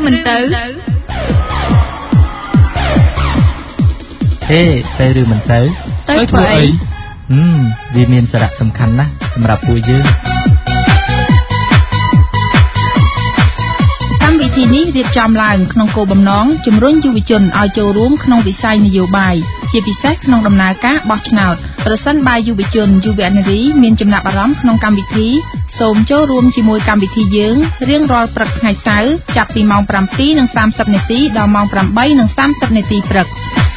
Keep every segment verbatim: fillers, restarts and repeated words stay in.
មិនទៅហេទៅឬមិនទៅទៅធ្វើអីហឹមវាមានសារៈសំខាន់ណាស់សម្រាប់ពួកយើងកម្មវិធីនេះរៀបចំឡើងក្នុងគោលបំណងជំរុញយុវជនឲ្យចូលរួមក្នុងវិស័យនយោបាយជាពិសេសក្នុងដំណើរការបោះឆ្នោតប្រសិនបើយុវជនយុវនារីមានចំណាប់អារម្មណ៍ក្នុងកម្មវិធីសូមចូលរួមជាមួយកម្មវិធីយើងរៀងរាល់ព្រឹកថ្ងៃសៅរ៍ចាប់ពីម៉ោង ប្រាំពីរនិងសាមសិប នាទីដល់ម៉ោង ប្រាំបីនិងសាមសិប នាទីព្រឹក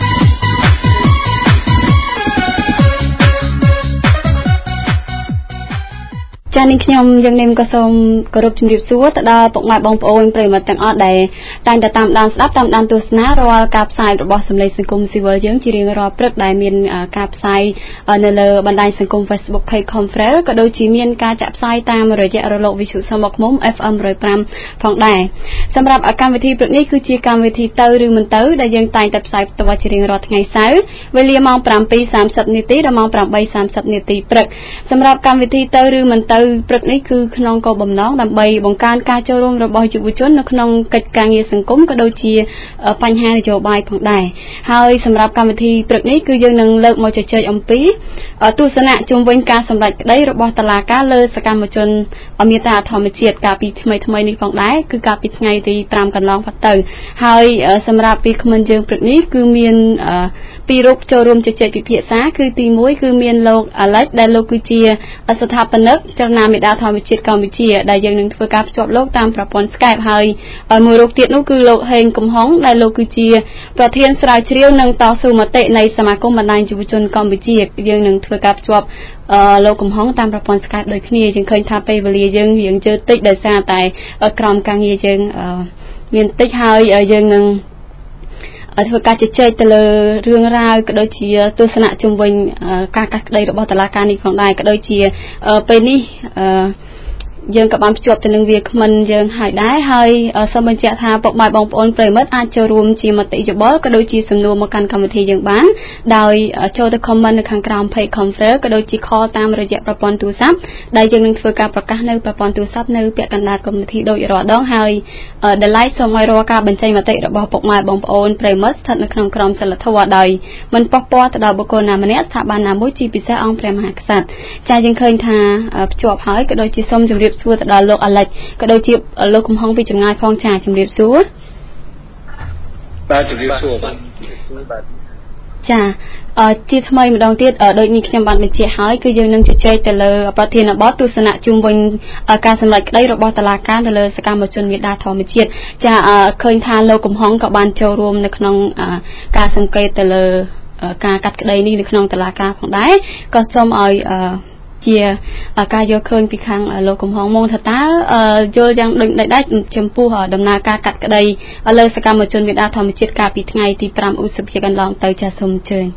ចា៎នេះខ្ញុំយើងនាមក៏សូមគោរពជំរាបសួរទៅដល់ពុកម៉ែបងប្អូនប្រិយមិត្តទាំងអស់ដែលតែងតែតាមដានស្ដាប់តាមដានទស្សនារាល់ការផ្សាយរបស់សម្លេងសង្គមស៊ីវិលយើងជារៀងរាល់ព្រឹកដែលមានការផ្សាយនៅលើបណ្ដាញសង្គម Facebook Page Conference ក៏ដូចជាមានការចាក់ផ្សាយតាមរយៈរលកវិទ្យុសម័យឃ្មុំ เอฟ เอ็ม หนึ่งศูนย์ห้า ផងដែរសម្រាប់កម្មវិធីព្រឹកនេះគឺជាកម្មវិធីទៅឬមិនទៅដែលយើងតែងតែផ្សាយផ្ទាល់ជារៀងរាល់ថ្ងៃសៅរ៍វេលាម៉ោង ប្រាំពីរសាមសិប នាទីដល់ម៉ោង ប្រាំបីសាមសិប នាទីព្រឹកសម្រាប់កម្មវិធីទៅឬមិនទៅព្រឹកនេះគឺក្នុងគោលបំណងដើម្បីបង្កើនការចូលរួមរបស់យុវជននៅក្នុងកិច្ចការងារសង្គមក៏ដូចជាបញ្ហានយោបាយផងដែរហើយសម្រាប់កម្មវិធីព្រឹកនេះគឺយើងនឹងលើកមកជជែកអំពីទស្សនៈជុំវិញការសម្រេចក្តីរបស់តុលាការលើសកម្មជនមេត្តាធម្មជាតិកាលពីថ្មីថ្មីនេះផងដែរគឺកាលពីថ្ងៃទីប្រាំកន្លងផុតទៅហើយសម្រាប់ពីក្មិនយើងព្រឹកនេះគឺមានពីររូបចូលរួមជជែកពិភាក្សាគឺទីមួយគឺមានលោកអាឡិចដែលលោកគឺជាស្ថាបនិកចលនាមេដាធម្មជាតិកម្ពុជាដែលយើងនឹងធ្វើការភ្ជាប់លោកតាមប្រព័ន្ធ Skype ហើយមួយរូបទៀតនោះគឺលោកហេងកំហុងដែលលោកគឺជាប្រធានស្រាវជ្រាវនិងតស៊ូមតិនៃសមាគមបណ្ដាញយុវជនកម្ពុជាយើងនឹងធ្វើការភ្ជាប់លោកកំហុងតាមប្រព័ន្ធ Skype ដូចគ្នាយើងឃើញថាពេលវេលាយើងរៀងជើតិចដោយសារតែក្រុមការងារយើងមានតិចហើយយើងនឹងធ្វើការជជែកទៅលើរឿងរ៉ាវក៏ដូចជាទស្សនៈជំវិញការកាត់ក្តីរបស់តុលាការនេះផងដែរក៏ដូចជាពេលនេះយើងក៏បានភ្ជាប់ទៅនឹងវាគ្មិនយើងហើយដែរហើយសូមបញ្ជាក់ថាពុកម៉ែបងប្អូនប្រិយមិត្តអាចចូលរួមជាមតិយោបល់ក៏ដូចជាសំណួរមកកាន់កម្មវិធីយើងបានដោយចូលទៅ comment នៅខាងក្រោម page conference ក៏ដូចជា call តាមរយៈប្រព័ន្ធទូរស័ព្ទដែលយើងនឹងធ្វើការប្រកាសនៅប្រព័ន្ធទូរស័ព្ទនៅពាក់កណ្ដាលកម្មវិធីដូចរាល់ដងហើយដែលឡៃសូមឲ្យរាល់ការបញ្ចេញមតិរបស់ពុកម៉ែបងប្អូនប្រិយមិត្តស្ថិតនៅក្នុងក្រមសីលធម៌ដោយមិនប៉ះពាល់ទៅដល់បុគ្គលណាម្នាក់ស្ថាប័នណាមួយជាពិសេសអង្គព្រះមហាក្សត្រចា៎យើងឃើញថាភ្ជាប់ហើយក៏ដូចជាសូមជម្រាបសួរទៅដល់លោកអាឡិចក៏ដូចជាលោកកំហុងពីចម្ងាយផងចាជំរាបសួរបាទជំរាបសួរបាទចាជាថ្មីម្ដងទៀតដូចនេះខ្ញុំបានបញ្ជាក់ហើយគឺយើងនឹងជជែកទៅលើប្រធានបទទស្សនៈជុំវិញការសម្រេចក្តីរបស់តុលាការទៅលើសកម្មជនមេដាធម្មជាតិចាឃើញថាលោកកំហុងក៏បានចូលរួមនៅក្នុងការសង្កេតទៅលើការកាត់ក្តីនេះនៅក្នុងតុលាការផងដែរក៏សូមឲ្យជាការយកឃើញពីខាងលោកកំហុងមកថាតើយល់យ៉ាងដូចដែរចំពោះដំណើរការកាត់ក្តីលើសកម្មជនមេដាធម្មជាតិកាលពីថ្ងៃទីប្រាំឧសភាកន្លងទៅចាសូមអញ្ជើញ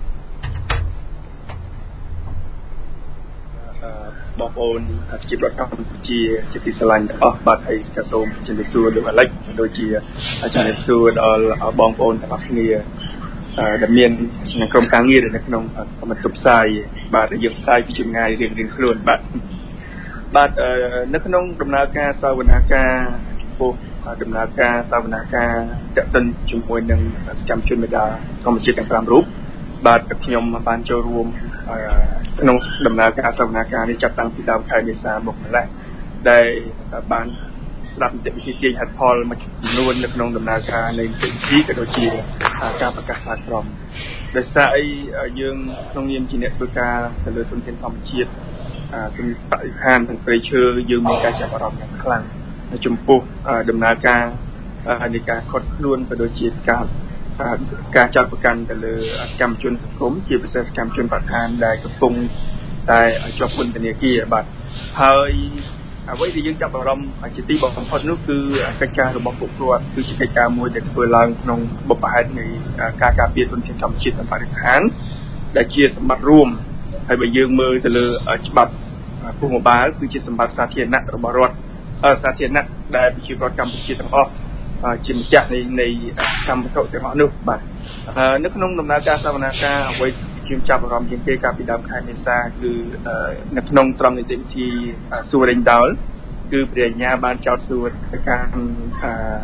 បងប្អូនជាប្រធានកម្ពុជាជាទីស្រឡាញ់ទាំងអស់បាទហើយក៏សូមជម្រាបសួរលោកអាឡិចដូចជាជម្រាបសួរដល់បងប្អូនទាំងអស់គ្នាដែលមានក្រុមការងារនៅក្នុងបន្ទប់ផ្សាយបាទយើងផ្សាយពីចម្ងាយរៀងៗខ្លួនបាទបាទនៅក្នុងដំណើរការសាវនាការពោះដំណើរការសាវនាការតេតិនជាមួយនឹងសកម្មជនមេដាធម្មជាតិទាំងប្រាំរូបបាទខ្ញុំបានចូលរួមក្នុងដំណើរការសាវនាការនេះចាប់តាំងពីដើមខែមេសាមកម្លេះដែលបានស្ដាប់នីតិវិធីទាញហេតុផលមួយចំនួននៅក្នុងដំណើរការនៃនីតិវិធីក៏ដូចជាការប្រកាសសាក្រមដោយសារអីយើងក្នុងនាមជាអ្នកធ្វើការទៅលើទុនធានធម្មជាតិទុនបរិស្ថាននិងព្រៃឈើយើងមានការចាប់អារម្មណ៍យ៉ាងខ្លាំងចំពោះដំណើរការនៃការខុតខ្លួនក៏ដូចជាការការចាត់ប្រកាន់ទៅលើកម្មជនសង្គមជាពិសេសកម្មជនបរិស្ថានដែលកំពុងតែជាប់ពន្ធនាគារបាទហើយអ្វីដែលយើងចាប់អារម្មណ៍ជាទីបំផុតនោះគឺកិច្ចការរបស់ពួកគាត់គឺជាកិច្ចការមួយដែលធ្វើឡើងក្នុងបបហេតុនៃការការពារទុនធានធម្មជាតិនិងបរិស្ថានដែលជាសម្បត្តិរួមហើយបើយើងមើលទៅលើច្បាប់ភូមិបាលគឺជាសម្បត្តិសាធារណៈរបស់រដ្ឋសាធារណៈដែលប្រជាពលរដ្ឋកម្ពុជាទាំងអស់ជាម្ចាស់នៃនៃកម្មវត្ថុទាំងអស់នោះបាទនៅក្នុងដំណើរការសវនាការអ្វីខ្ញុំចាប់អារម្មណ៍ជាងគេកាលពីដើមខែមេសាគឺនៅក្នុងត្រង់នីតិវិធីសួរដេញដោលគឺព្រះញ្ញាបានចោទសួរទៅកាន់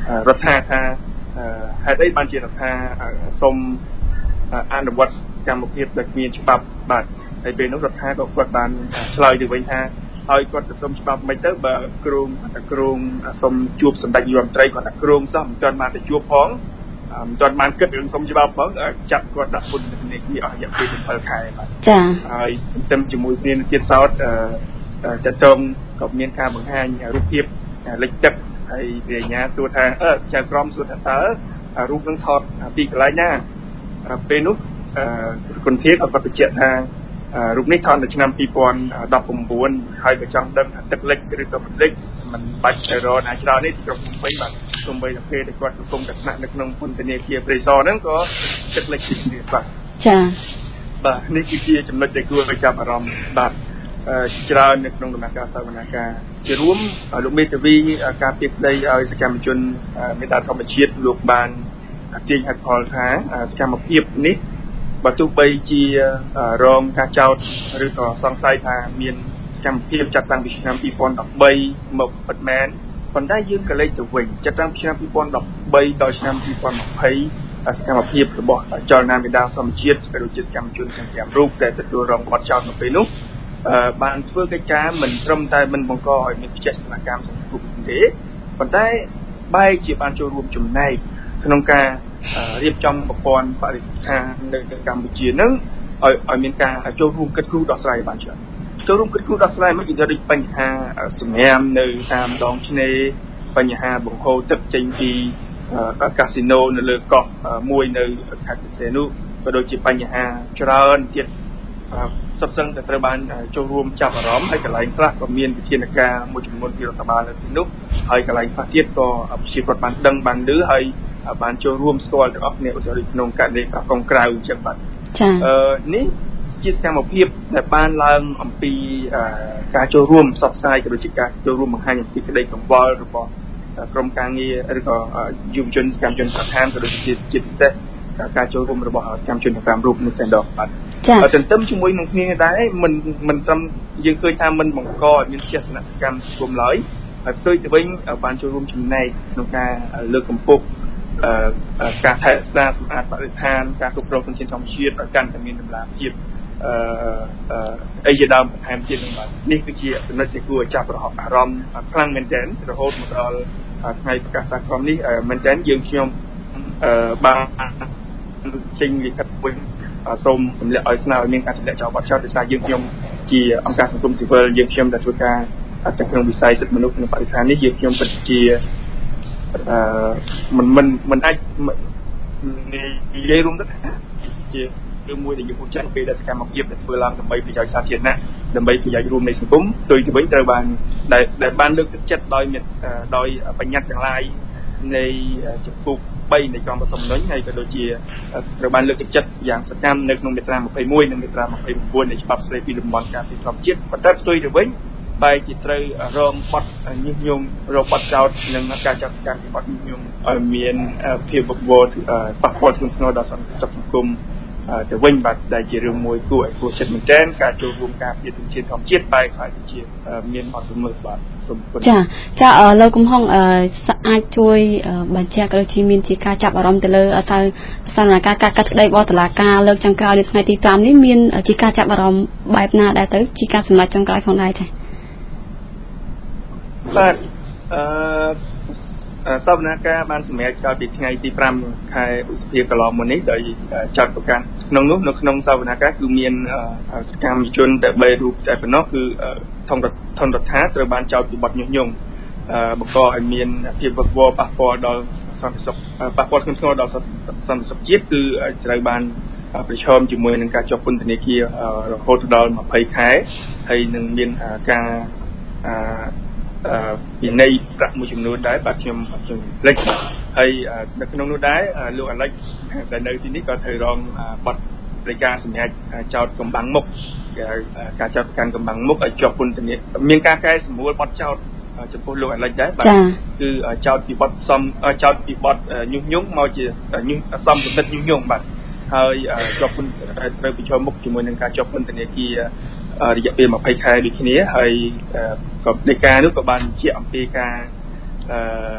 រដ្ឋាថាហេតុអីបានជារដ្ឋាសូមអនុវត្តកម្មភាពដែលគ្មានច្បាប់បាទហើយពេលនោះរដ្ឋាក៏គាត់បានឆ្លើយទៅវិញថាហើយគាត់ទៅសុំច្បាប់មិនទៅបើគ្រងតែគ្រងសុំជួបសម្ដេចនាយករដ្ឋមន្ត្រីគាត់តែគ្រងសោះមិនទាន់បានទៅជួបផងមិនទាន់បានគិតរឿងសុំច្បាប់ផងចាប់គាត់ដាក់ពន្ធនាគារអស់រយៈពេលbảyខែបាទចា៎ហើយទន្ទឹមជាមួយគ្នានឹងទៀតសោតចាត់ចងក៏មានការបង្ហាញរូបភាពលិចទឹកហើយវិញ្ញាសួរថាអឺចៅក្រមសួរថាតើរូបនឹងថតពីកន្លែងណាពេលនោះគុណធាតុក៏គាត់បញ្ជាក់ថារូបនេះថតនៅឆ្នាំពីរពាន់ដប់ប្រាំ៩ហើយក៏ចង់ដឹងថាទឹកលិចឬក៏មិនលិចមិនបាច់ទៅរកណាច្រើននេះក្រុមភ្នំពេញបាទសូម្បីតែពេលដែលគាត់កំពុងតែស្នាក់នៅក្នុងពន្ធនាគារព្រៃសរហ្នឹងក៏ទឹកលិចទីនេះបាទចា៎បាទនេះគឺជាចំណុចដែលគួរឲ្យចាប់អារម្មណ៍បាទច្រើននៅក្នុងដំណើរការសវនាការជារួមលោកមេធាវីការពីក្តីឲ្យសកម្មជនមេដាធម្មជាតិលោកបានទាញហេតុផលថាសកម្មភាពនេះបើទោះបីជារងការចោទឬក៏សង្ស័យថាមានសកម្មភាពចាត់តាំងពីឆ្នាំពីរពាន់ដប់បីមកពិតមែនប៉ុន្តែយើងក៏លេចទៅវិញចាត់តាំងពីឆ្នាំពីរពាន់ដប់បីដល់ឆ្នាំពីរពាន់ยี่สิบសកម្មភាពរបស់ចលនាមេដាធម្មជាតិក៏ដូចជាសកម្មជនទាំងប្រាំរូបដែលទទួលរងបទចោទនៅពេលនោះបានធ្វើកិច្ចការមិនត្រឹមតែមិនបង្កឲ្យមានវិចេស្តនកម្មសង្គមទេប៉ុន្តែបែរជាបានចូលរួមចំណែកក្នុងការរៀបចំប្រព័ន្ធបរិស្ថាននៅកម្ពុជានឹងឲ្យឲ្យមានការចូលរួមគិតគូរដោះស្រាយបានច្រើនចូលរួមគិតគូរដោះស្រាយមកដូចបញ្ហាសម្រាមនៅតាមដងឆ្នេរបញ្ហាបង្ហូរទឹកចេញពីកាស៊ីណូនៅលើកោះមួយនៅខេត្តពិសេសនោះក៏ដូចជាបញ្ហាច្រើនទៀតសុទ្ធសឹងតែត្រូវបានចូលរួមចាប់អារម្មណ៍ហើយកន្លែងខ្លះក៏មានវិធានការមួយចំនួនពីរដ្ឋបាលនៅទីនោះហើយកន្លែងខ្លះទៀតក៏ប្រជាពលរដ្ឋបានដឹងបានឮហើយបានចូលរួមស្គាល់ទាំងអស់គ្នាឧទាហរណ៍ក្នុងករណីកងក្រៅអញ្ចឹងបាទចា៎អឺនេះជាសកម្មភាពដែលបានឡើងអំពីការចូលរួមផ្សព្វផ្សាយក៏ដូចជាការចូលរួមបង្ហាញអំពីក្តីកង្វល់របស់ក្រុមការងារឬក៏យុវជនសកម្មជនស្ថានក៏ដូចជាជាពិសេសការចូលរួមរបស់សកម្មជនទាំងប្រាំរូបនេះតែម្ដងបាទទន្ទឹមជាមួយនឹងគ្នាដែរមិនមិនត្រឹមយើងឃើញថាមិនបង្កឲ្យមានចេតនកម្មសង្គមឡើយហើយផ្ទុយទៅវិញបានចូលរួមចំណែកក្នុងការលើកកម្ពស់ការថែរក្សាសម្អាតបរិស្ថានការគ្រប់គ្រងធនធានធម្មជាតិឲ្យកាន់តែមានតម្លាភាពអឺអីជាដើមបន្ថែមទៀតនឹងបាទនេះគឺជាចំណុចដែលគួរឲ្យចាប់អារម្មណ៍ខ្លាំងមែនទែនរហូតមកដល់ថ្ងៃប្រកាសសារក្រមនេះមែនទែនយើងខ្ញុំអឺបានចេញលិខិតវិញសូមទម្លាក់ឲ្យស្នើឲ្យមានការទម្លាក់ចោលបទចោទដោយសារយើងខ្ញុំជាអង្គការសង្គមស៊ីវិលយើងខ្ញុំដែលធ្វើការទាំងក្នុងវិស័យសិទ្ធិមនុស្សនិងបរិស្ថាននេះយើងខ្ញុំពិតជាអឺមិនមិនមិនអាចនិយាយរួមទៅជារឿងមួយដែលយើងพูดចាស់ពេលដែលសកម្មភាពដែលធ្វើឡើងដើម្បីប្រយោជន៍សាធារណៈដើម្បីប្រយោជន៍រួមនៃសង្គមផ្ទុយទៅវិញត្រូវបានដែលបានលើកទឹកចិត្តដោយដោយបញ្ញត្តិទាំងឡាយនៃចំពោះបីនៃក្រមរដ្ឋធម្មនុញ្ញហើយក៏ដូចជាត្រូវបានលើកទឹកចិត្តយ៉ាងសកម្មនៅក្នុងមាត្រាยี่สิบเอ็ดនិងមាត្រាยี่สิบเก้าនៃច្បាប់ស្តីពីតំបន់ការពារធម្មជាតិប៉ុន្តែផ្ទុយទៅវិញបែរជាត្រូវរងបទញុះញង់រងបទចោទនិងការចាត់ការពីបទញុះញង់ឲ្យមានភាពវឹកវរប៉ះពាល់ធ្ងន់ធ្ងរដល់សន្តិសុខសង្គមទៅវិញបាទដែលជារឿងមួយគួរឲ្យគួរចិត្តមែនទែនការចូលរួមការពារធនធានធម្មជាតិបែរខ្លាយជាមានអត់សមឹកបាទសូមគុណចាចាលោកកំហុងអាចជួយបញ្ជាក់ក៏ដូចជាមានជាការចាប់អារម្មណ៍ទៅលើតើសកម្មភាពការកាត់ក្តីបទតុលាការលើកចុងក្រោយនៅថ្ងៃទីប្រាំនេះមានជាការចាប់អារម្មណ៍បែបណាដែរទៅជាការសម្រេចចុងក្រោយផងដែរចាបាទអឺសវនាការបានសម្រេចកាលពីថ្ងៃទីប្រាំខែឧសភាកន្លងមកនេះដោយចាត់ប្រកាសក្នុងនោះនៅក្នុងសវនាការគឺមានសកម្មជនតែបីរូបតែប៉ុណ្ណោះគឺថនរដ្ឋថនរដ្ឋាត្រូវបានចោទពីបទញុះញង់បង្កឲ្យមានភាពវឹកវរប៉ះពាល់ដល់សន្តិសុខប៉ះពាល់ធ្ងន់ធ្ងរដល់សន្តិសុខជាតិគឺត្រូវបានប្រឈមជាមួយនឹងការជាប់ពន្ធនាគាររហូតដល់ยี่สิบខែហើយនឹងមានការពីនៃប្រាក់មួយចំនួនដែរបាទខ្ញុំខ្ញុំលេចហើយនៅក្នុងនោះដែរលោកអាឡិចដែលនៅទីនេះក៏ត្រូវរងបទរាយការណ៍សម្រាប់ចោតកំបាំងមុខការចោតកាន់កំបាំងមុខឲ្យជាប់ពន្ធនាគារមានការកែសម្រួលបទចោតចំពោះលោកអាឡិចដែរបាទគឺចោតពីបទសំចោតពីបទញុះញង់មកជាញុះសំគំនិតញុះញង់បាទហើយជាប់ពន្ធត្រូវប្រឈមមុខជាមួយនឹងការជាប់ពន្ធនាគាររយៈពេលยี่สิบខែដូចគ្នាហើយក៏នៃការនោះក៏បានជាអំពីការអឺ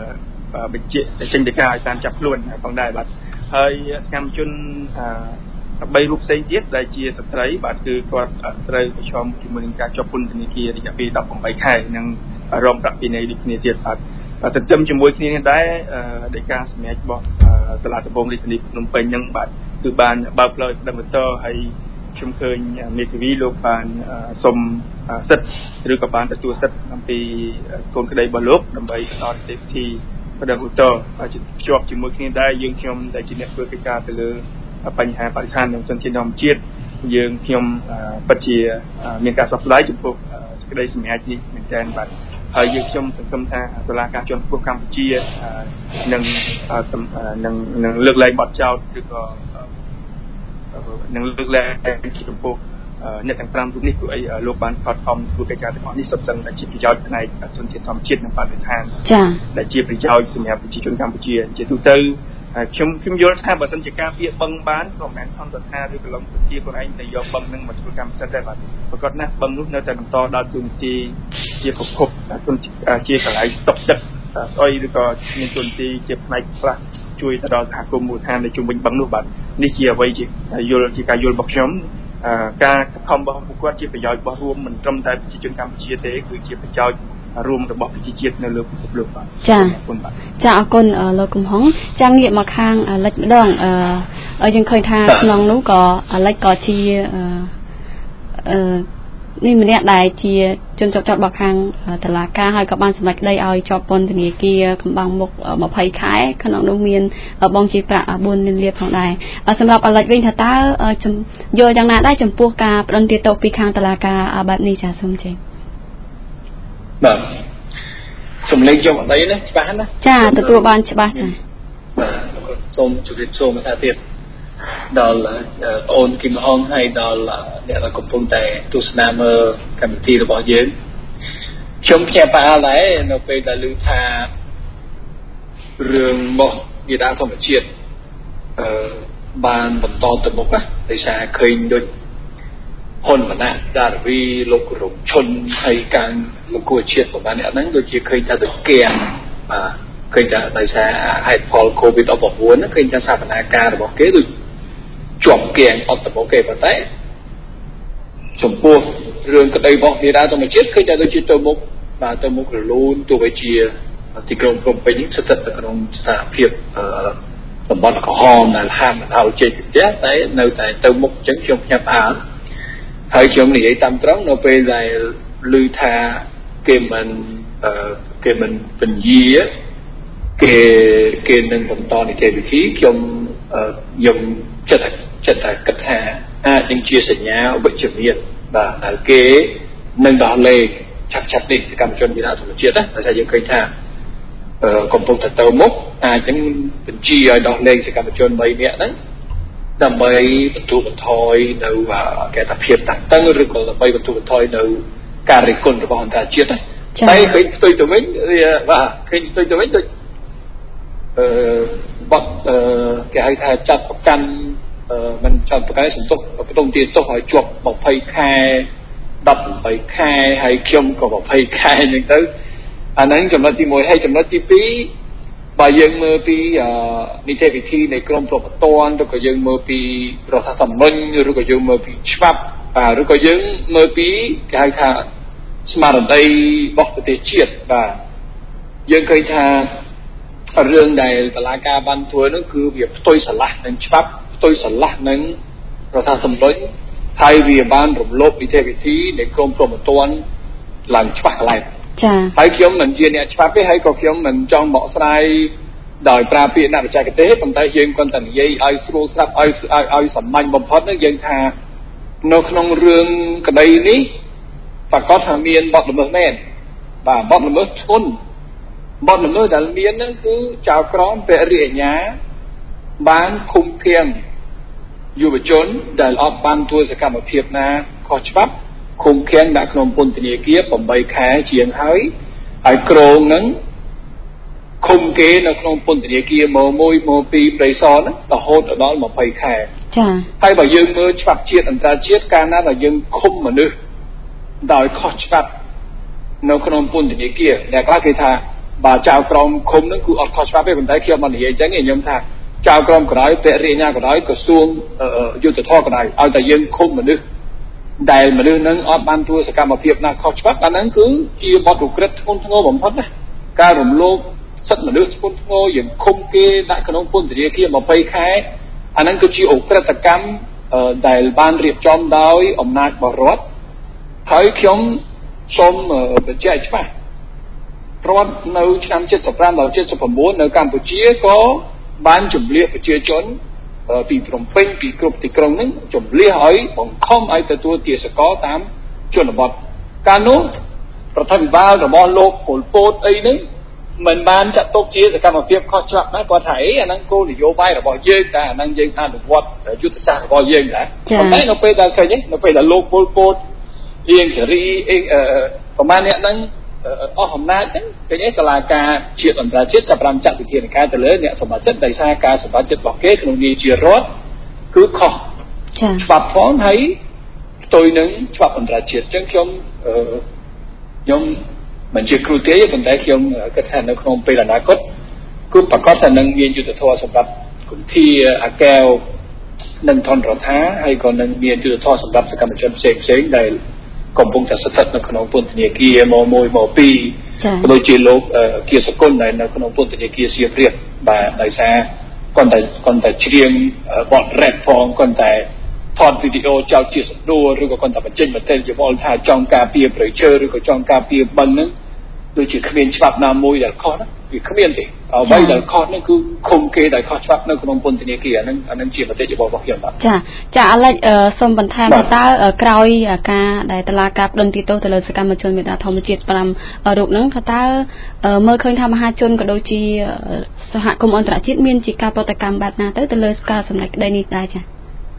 បញ្ជាចេញទៅការឲ្យតាមចាប់ខ្លួនផងដែរបាទហើយសកម្មជនបីរូបផ្សេងទៀតដែលជាស្ត្រីបាទគឺគាត់ត្រូវប្រឈមជាមួយនឹងការជាប់ពន្ធនាគាររយៈពេលដប់ប្រាំខែនិងរងប្រាក់ពិន័យដូចគ្នាទៀតបាទទន្ទឹមជាមួយគ្នានេះដែរដោយការសម្រេចរបស់សាលាដំបងរាជធានីភ្នំពេញនឹងបាទគឺបានបើកផ្លូវដំណើរការហើយខ្ញុំឃើញមេធាវីលោកបានសុំសិទ្ធិឬក៏បានទទួលសិទ្ធិអំពីកូនក្តីរបស់លោកដើម្បីបន្តនីតិវិធីបដិវត្តឲ្យភ្ជាប់ជាមួយគ្នាដែរយើងខ្ញុំដែលជាអ្នកធ្វើកិច្ចការទៅលើបញ្ហាបរិស្ថាននិងសន្តិធម្មជាតិយើងខ្ញុំពិតជាមានការសោកស្ដាយចំពោះសេចក្តីសម្រេចនេះមែនទែនបាទហើយយើងខ្ញុំសង្ឃឹមថាតុលាការជាន់ខ្ពស់កម្ពុជានឹងនឹងនឹងលើកលែងបទចោទឬក៏នឹងលើកលែងចំពោះអ្នកទាំងប្រាំរូបនេះគឺអីលោកបានខិតខំធ្វើកិច្ចការទាំងអស់នេះសុទ្ធសឹងតែជាប្រយោជន៍ផ្នែកសន្តិធម្មជាតិនិងបរិស្ថានចា៎ដែលជាប្រយោជន៍សម្រាប់ប្រជាជនកម្ពុជាជាទូទៅខ្ញុំខ្ញុំយល់ថាបើសិនជាការពារបឹងបានក៏មិនខំទៅថាឬកន្លងទៅជាខ្លួនឯងទៅយកបឹងនឹងមកធ្វើកម្មសិទ្ធិដែរបាទប្រកបណាស់បឹងនោះនៅតែបន្តដល់ទូនាទីជាប្រភពជាកន្លែងស្តុកទឹកស្អុយឬក៏មានទូនាទីជាផ្នែកខ្លះជួយទៅដល់សហគមន៍មូលដ្ឋាននៅជុំវិញបឹងនោះបាទនេះជាអ្វីជាយល់ជាការយល់របស់ខ្ញុំការខំរបស់ពួកគាត់ជាប្រយោជន៍របស់រួមមិនត្រឹមតែប្រជាជនកម្ពុជាទេគឺជាប្រយោជន៍រួមរបស់ប្រជាជាតិនៅលើពិភពលោកបាទចា៎ចា៎អរគុណលោកកំហុងចាំងាកមកខាងលិចម្ដងអឺយើងឃើញថាក្នុងនោះក៏លិចក៏ជាអឺនេះម្នាក់ដែលជាជនជាប់ចោទរបស់ខាងតុលាការហើយក៏បានសម្រេចក្តីឲ្យជាប់ពន្ធនាគារកំបាំងមុខยี่สิบខែក្នុងនោះមានបងជាប្រាក់bốnលានរៀលផងដែរសម្រាប់អលិចវិញថាតើយល់យ៉ាងណាដែរចំពោះការផ្ដន្ទាទោសពីខាងតុលាការបែបនេះចាសូមចេញបាទសំឡេងយកអត់អីណាច្បាស់ណាចាទទួលបានច្បាស់ចាបាទសូមជម្រាបសួរមកថាទៀតដល់បងអូនគឹមហងហើយដល់អ្នកដែលកំពុងតែទស្សនាមើលកម្មវិធីរបស់យើងខ្ញុំភ្ញាក់ផ្អើលដែរនៅពេលដែលឮថារឿងរបស់មេដាធម្មជាតិអឺបានបន្តទៅមុខណាដោយសារឃើញដូចហ៊ុនម៉ាណែតដារវីលោករងឈុនហើយការលោកគួរជាតិប្រហែលអ្នកហ្នឹងដូចជាឃើញថាទៅកៀងបាទឃើញថាដោយសារហេតុផល កូវីដ-19 ហ្នឹងឃើញថាសវនាការរបស់គេដូចជាប់កៀងអត់ទៅមុខគេប៉ុន្តែចំពោះរឿងក្តីរបស់មេដាធម្មជាតិឃើញថាដូចជាទៅមុខបាទទៅមុខរលូនទោះបីជាទីក្រុងភ្នំពេញស្ថិតនៅក្នុងស្ថានភាពអឺតំបន់ក្រហមដែលហាមមិនឲ្យចេញពីផ្ទះតែនៅតែទៅមុខអញ្ចឹងខ្ញុំភ្ញាក់ផ្អើលហើយខ្ញុំនិយាយតាមត្រង់នៅពេលដែលឮថាគេមិនអឺគេមិនពន្យាគេគេនឹងបន្តនីតិវិធីខ្ញុំខ្ញុំចិត្តចិត្តតែគិតថាអាចនឹងជាសញ្ញាវិជ្ជមានបាទដែលគេនឹងដោះលែងឆាប់ឆាប់នេះសកម្មជនវិទ្យាធម្មជាតិណាតែយើងឃើញថាកំពុងតែទៅមុខអាចនឹងបញ្ជាឲ្យដោះលែងសកម្មជនបីនាក់ហ្នឹងដើម្បីបន្ធូរបន្ថយនៅគេថាភាពតានតឹងឬក៏ដើម្បីបន្ធូរបន្ថយនៅការរិះគន់របស់អន្តរជាតិណាតែឃើញផ្ទុយទៅវិញបាទឃើញផ្ទុយទៅវិញដូចអឺបាត់អឺគេហៅថាចាត់ប្រកាន់អឺមិនចាត់ប្រកាន់សន្ទុះបដុំទាទោសឲ្យជាប់ยี่สิบខែដប់eightខែហើយខ្ញុំក៏ยี่สิบខែអញ្ចឹងទៅអាហ្នឹងចំណុចទីoneហើយចំណុចទីtwoបើយើងមើលពីនីតិវិធីនៃក្រមព្រហ្មទណ្ឌឬក៏យើងមើលពីរដ្ឋធម្មនុញ្ញឬក៏យើងមើលពីច្បាប់ឬក៏យើងមើលពីគេហៅថាស្មារតីរបស់ប្រទេសជាតិបាទយើងឃើញថារឿងដែលតុលាការបានធ្វើនោះគឺវាផ្ទុយស្រឡះនឹងច្បាប់ផ្ទុយស្រឡះនឹងរដ្ឋធម្មនុញ្ញហើយវាបានរំលោភនីតិវិធីនៃក្រមព្រហ្មទណ្ឌឡើងច្បាស់កន្លែងចា៎ហើយខ្ញុំមិនជាអ្នកច្បាប់ទេហើយក៏ខ្ញុំមិនចង់បកស្រាយដោយប្រើពាក្យអ្នកបច្ចេកទេសប៉ុន្តែយើងគ្រាន់តែនិយាយឲ្យស្រួលស្ដាប់ឲ្យឲ្យសាមញ្ញបំផុតនោះយើងថានៅក្នុងរឿងក្តីនេះប្រកាសថាមានបទល្មើសមែនបាទបទល្មើសធ្ងន់បទល្មើសដែលមានហ្នឹងគឺចៅក្រមព្រះរាជអាជ្ញាបានឃុំឃាំងយុវជនដែលអត់បានធ្វើសកម្មភាពណាខុសច្បាប់ឃុំឃាំងដាក់ក្នុងពន្ធនាគារeightខែជាងហើយហើយក្រងហ្នឹងឃុំគេនៅក្នុងពន្ធនាគារម៉មួយម៉ពីរព្រៃសរហ្នឹងរហូតដល់twentyខែចា៎ហើយបើយើងមើលច្បាប់ជាតិអន្តរជាតិកាលណាដែលយើងឃុំមនុស្សដោយខុសច្បាប់នៅក្នុងពន្ធនាគារអ្នកខ្លះគេថា bà chào crom khum nó cứ ọt khóច្បាប់ bên tay kia mà này chẳng nghe nhầm tha chào crom cái đó tệ riêng nha cái đó cái xuông vô từ thọ cái này ao tại dân khum mà nước đại mà nước nâng ọt ban thua sẽ cam một việc nào khóច្បាប់ nó cứ chia bọt đủ kết thôn ngô bẩm phất này ca rồng lô sắt mà nước thôn ngô dựng khum kia đại cái nông phun thì kia mà bay khai anh nó cứ chia ổ kết cam đại ban riệp trong đói ông nát bảo rót thấy khiếm xôm bên trái chứ mà rót nơi năm chết sập ram vào chết sập bốn nơi Campuchia có ban chủng liệt và chia chốn bị Phnom Penh bị cướp thì công nấy chủng liệt hỏi bằng không ai từ tua tiền sẽ có tám chốn là bọt cano rồi thành ba rồi bon lô Pol Pot ấy đấy mình ban chặt tốt chia sẽ cầm một việc khó chọn đấy có thể anh năng cô thì vô vai là bỏ dây cả năng dây ăn được vọt chút xa bỏ dây cả còn đấy nó bây giờ thấy nhé nó bây giờ lô Pol Pot yên thì đi còn ban này năng ở hôm nay cái nhé là ca chuyện ẩn ra chết tập làm chặt thì thiền ca từ lớn nhẹ sầm chất đầy xa ca sầm chất bỏ kết không đi chia rót cứ khó pháp phó thấy tôi nứng pháp ẩn ra chết chẳng không nhóm mình chưa cứu tế vấn đề khi ông cái thằng nó không phải là nã cốt cứ bà có thằng nâng nghiên cho thua sầm đập cũng thi à keo nâng thon rõ thá hay còn nâng nghiên cho thua sầm đập sẽ cầm chân xém xém đây còn vùng thật thật nó không buồn thì kia mò môi mò pi đôi chỉ lốp kia sọc côn này nó không buồn thì kia xìa riết và đại xa còn tại còn tại riêng bọn rap phong còn tại thon video chào chia sẻ đua rồi còn tại trên mặt tên chỉ bọn thà trong cà phê rồi chơi rồi còn trong cà phê bẩn nữa đôi chỉ không biết chắp nam môi là khó đó vì không biết thì ở vậy là khó nó cứ không kê đại khó chắp nó không buồn thì kia nó nó chỉ mặt tên chỉ bọn bọc hiểm đó chà chà lại xôm bẩn tham mà ta ở cày ca đại tà la cáp đơn tito từ lời sự cam một chôn người ta thông triệt làm ở độ nắng ta mơ khơi tham hai chôn có đôi chi hạ công an trả chiết miên chỉ ca bảo tài cam bát na tới từ lời ca sầm này đây nít đại chà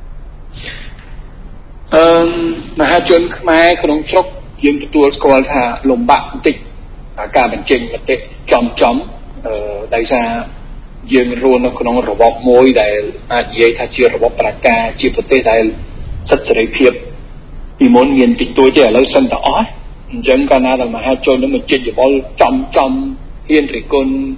mà hai chôn mai không chốc dương tua squal thà lồng bạc tịch cả bên trên là tệ chom chom đại gia dương ruộng nó không robot môi đại à dây thay chia robot praka chia bột tê đại sắt sợi phiệp vì muốn nghiên tịch tôi chứ lấy sân tỏ chẳng có nào mà hai chôn nó mình trên chỉ bao chom chom hiên thì con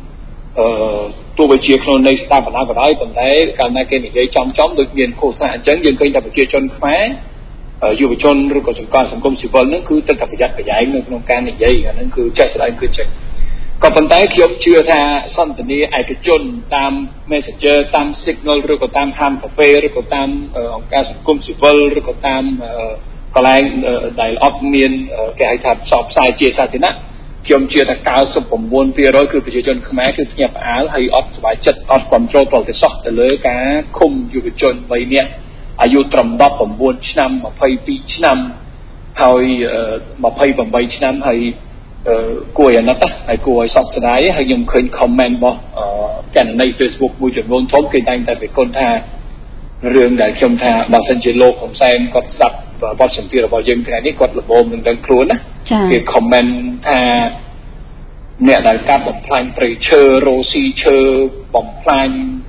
tôi bây chia con này ta phải làm cái đấy còn thế cả này cái này dây chom chom được nghiên khổ thà chẳng dương cây ta phải chia chôn khóe ở dù chôn rồi còn còn sản công sự nó cứ tất cả phải dắt phải giải nó không can này dây nó cứ chạy sẽ cứ chạy còn phần tay khi ông chưa tha xong từนี้ai cái chôn tam messenger tam signal rồi còn tam ham cà phê rồi còn tam ông ca sản công sự rồi còn tam còn lại đại óc miền cái hay thật sọp sai chia sẻ thế nào khi ông chưa ta cao sốผมbuồn phía rồiคือประชาชนขมายคือnhập áo hay ócสบายจัดóc control ตัวที่สอกแต่เลยการคุมอยู่ประชาชนใบเนี้ยอายุตรมดอกผมบุญชนำมาพายปีชนำให้มาพายผมใบชนำให้กลัวอย่างนั้นนะให้กลัวสอบสนายให้ยมเคยคอมเมนต์บอกกันใน Facebook มูจุดโน้นท้องเคยดังแต่เป็นคนท่าเรื่องใดชมท่าบางสัญญาโลกของแซงกดสับบอกสัมผัสบอกยังขณะนี้กดระบบหนึ่งดังครูนะคือคอมเมนต์ท่าเนี่ยได้การบ่มพลายปรีเชอร์โรซีเชอร์บ่มพลาย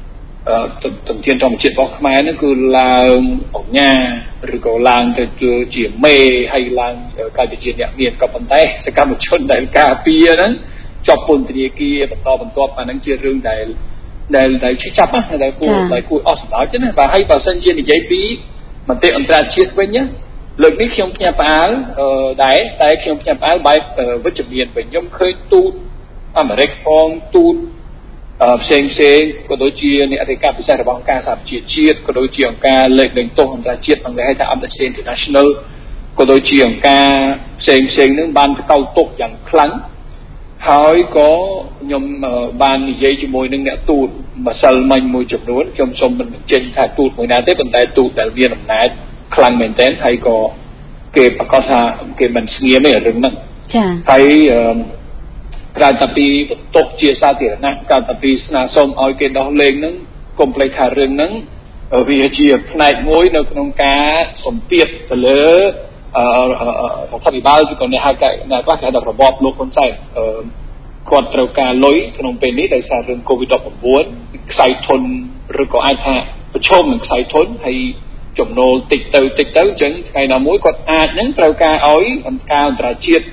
tổng thiên trong chuyện bóc máy nó cứ là ở nhà rồi có làng thì chỉ mê hay làng cả cái chuyện nhạc miền cả bàn tay sẽ cả một chân đại cà phê đó chọc bồn thì kia bật to bật to mà nó chia riêng đại đại đại chi chấp á đại cu đại cu ở đó chứ này và hay vào sân trên thì giấy phí mà tệ anh ta chia với nhá lực ní khi ông nhà phá đại đại khi ông nhà phá bài với chụp miền phải nhom khơi tu à mà rec phong tuเซ็งเซ็งก็โดยเฉพาะในอเมริกาพิเศษระหว่างการสามเชียร์เชียร์ก็โดยเฉพาะการเล็กเด่นโตของการเชียร์บางให้ทางอัมเบอร์เซนต์อินเตอร์เนชั่นแนลก็โดยเฉพาะการเซ็งเซ็งนั้นบานเก่าตกอย่างครั้งหายก็ยมบานใหญ่จมูกนึงเนี่ยตูดมาสั่งมันมวยจมูกยมชมมันเจนถ่ายตูดมวยนาเต้เป็นแต่ตูดแต่เวียนหนาครั้งเหมือนเต้นให้ก็เก็บปากกาเก็บมันเสียไม่เรื่องนั้นให้การตัดปีตกเจียซาตินะการตัดปีสนาสมเอาเกณฑ์ดอกเลงนั้นกลมปลายขาเรื่องนั้นวิเชียร์ในมวยในขนมกาสมเปียดแต่เลอทัพบิบาลที่ก่อนในหากในว่าการระบบโลกคนใจก่อนเราการลอยขนมเป็นนี้ได้สารเรื่องโควิดผมบ้วนใส่ทนหรือก็อาจจะประชมใส่ทนให้จมโนติดเตาติดเตาจึงไงหน้ามวยก็อาจนั้นเราการอ้อยอันการตราเชียด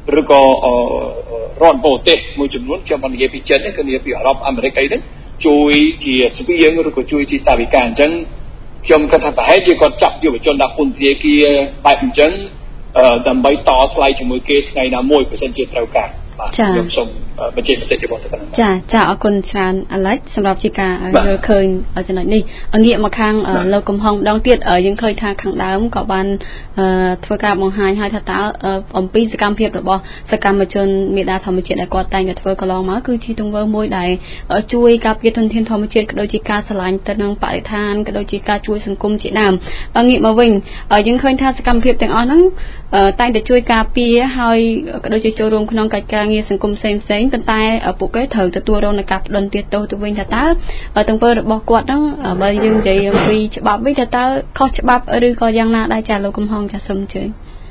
ឬក៏រដ្ឋបរទេសមួយចំនួនខ្ញុំបាននិយាយពីចិនគឺនិយាយពីអឺរ៉ុបអាមេរិកអីហ្នឹងជួយជាស្ពាយឬក៏ជួយជាតាវិការអញ្ចឹងខ្ញុំគិតថាប្រហែលជាគាត់ចាប់យុវជនដាក់ពន្ធនាគារបែបអញ្ចឹងដើម្បីតថ្លៃជាមួយគេថ្ងៃណាមួយបើសិនជាត្រូវការបាទខ្ញុំសូមបញ្ជាក់បន្តិចរបស់ទៅកាន់ចាចាអរគុណច្រើនអាឡិចសម្រាប់ជាការយល់ឃើញចំណុចនេះងាកមកខាងលោកកំហុងម្ដងទៀតយើងឃើញថាខាងដើមក៏បានធ្វើការបង្ហាញឲ្យថាតើអំពីសកម្មភាពរបស់សកម្មជនមេដាធម្មជាតិដែលគាត់តែងតែធ្វើកន្លងមកគឺជាទង្វើមួយដែលជួយការពារធនធានធម្មជាតិក៏ដូចជាការឆ្លាញ់ទៅនឹងបរិស្ថានក៏ដូចជាការជួយសង្គមជាដើមងាកមកវិញយើងឃើញថាសកម្មភាពទាំងអស់ហ្នឹងតែងតែជួយការពារហើយក៏ដូចជាចូលរួមក្នុងកិច្ចការងារសង្គមផ្សេងផ្សេងប៉ុន្តែពួកគេត្រូវទទួលរងនឹងការផ្ដន្ទាទោសទៅវិញថាតើទង្វើរបស់គាត់ហ្នឹងបើយើងនិយាយអំពីច្បាប់វិញថាតើខុសច្បាប់ឬក៏យ៉ាងណាដែរចាលោកកំហុងចាសូមអញ្ជើញ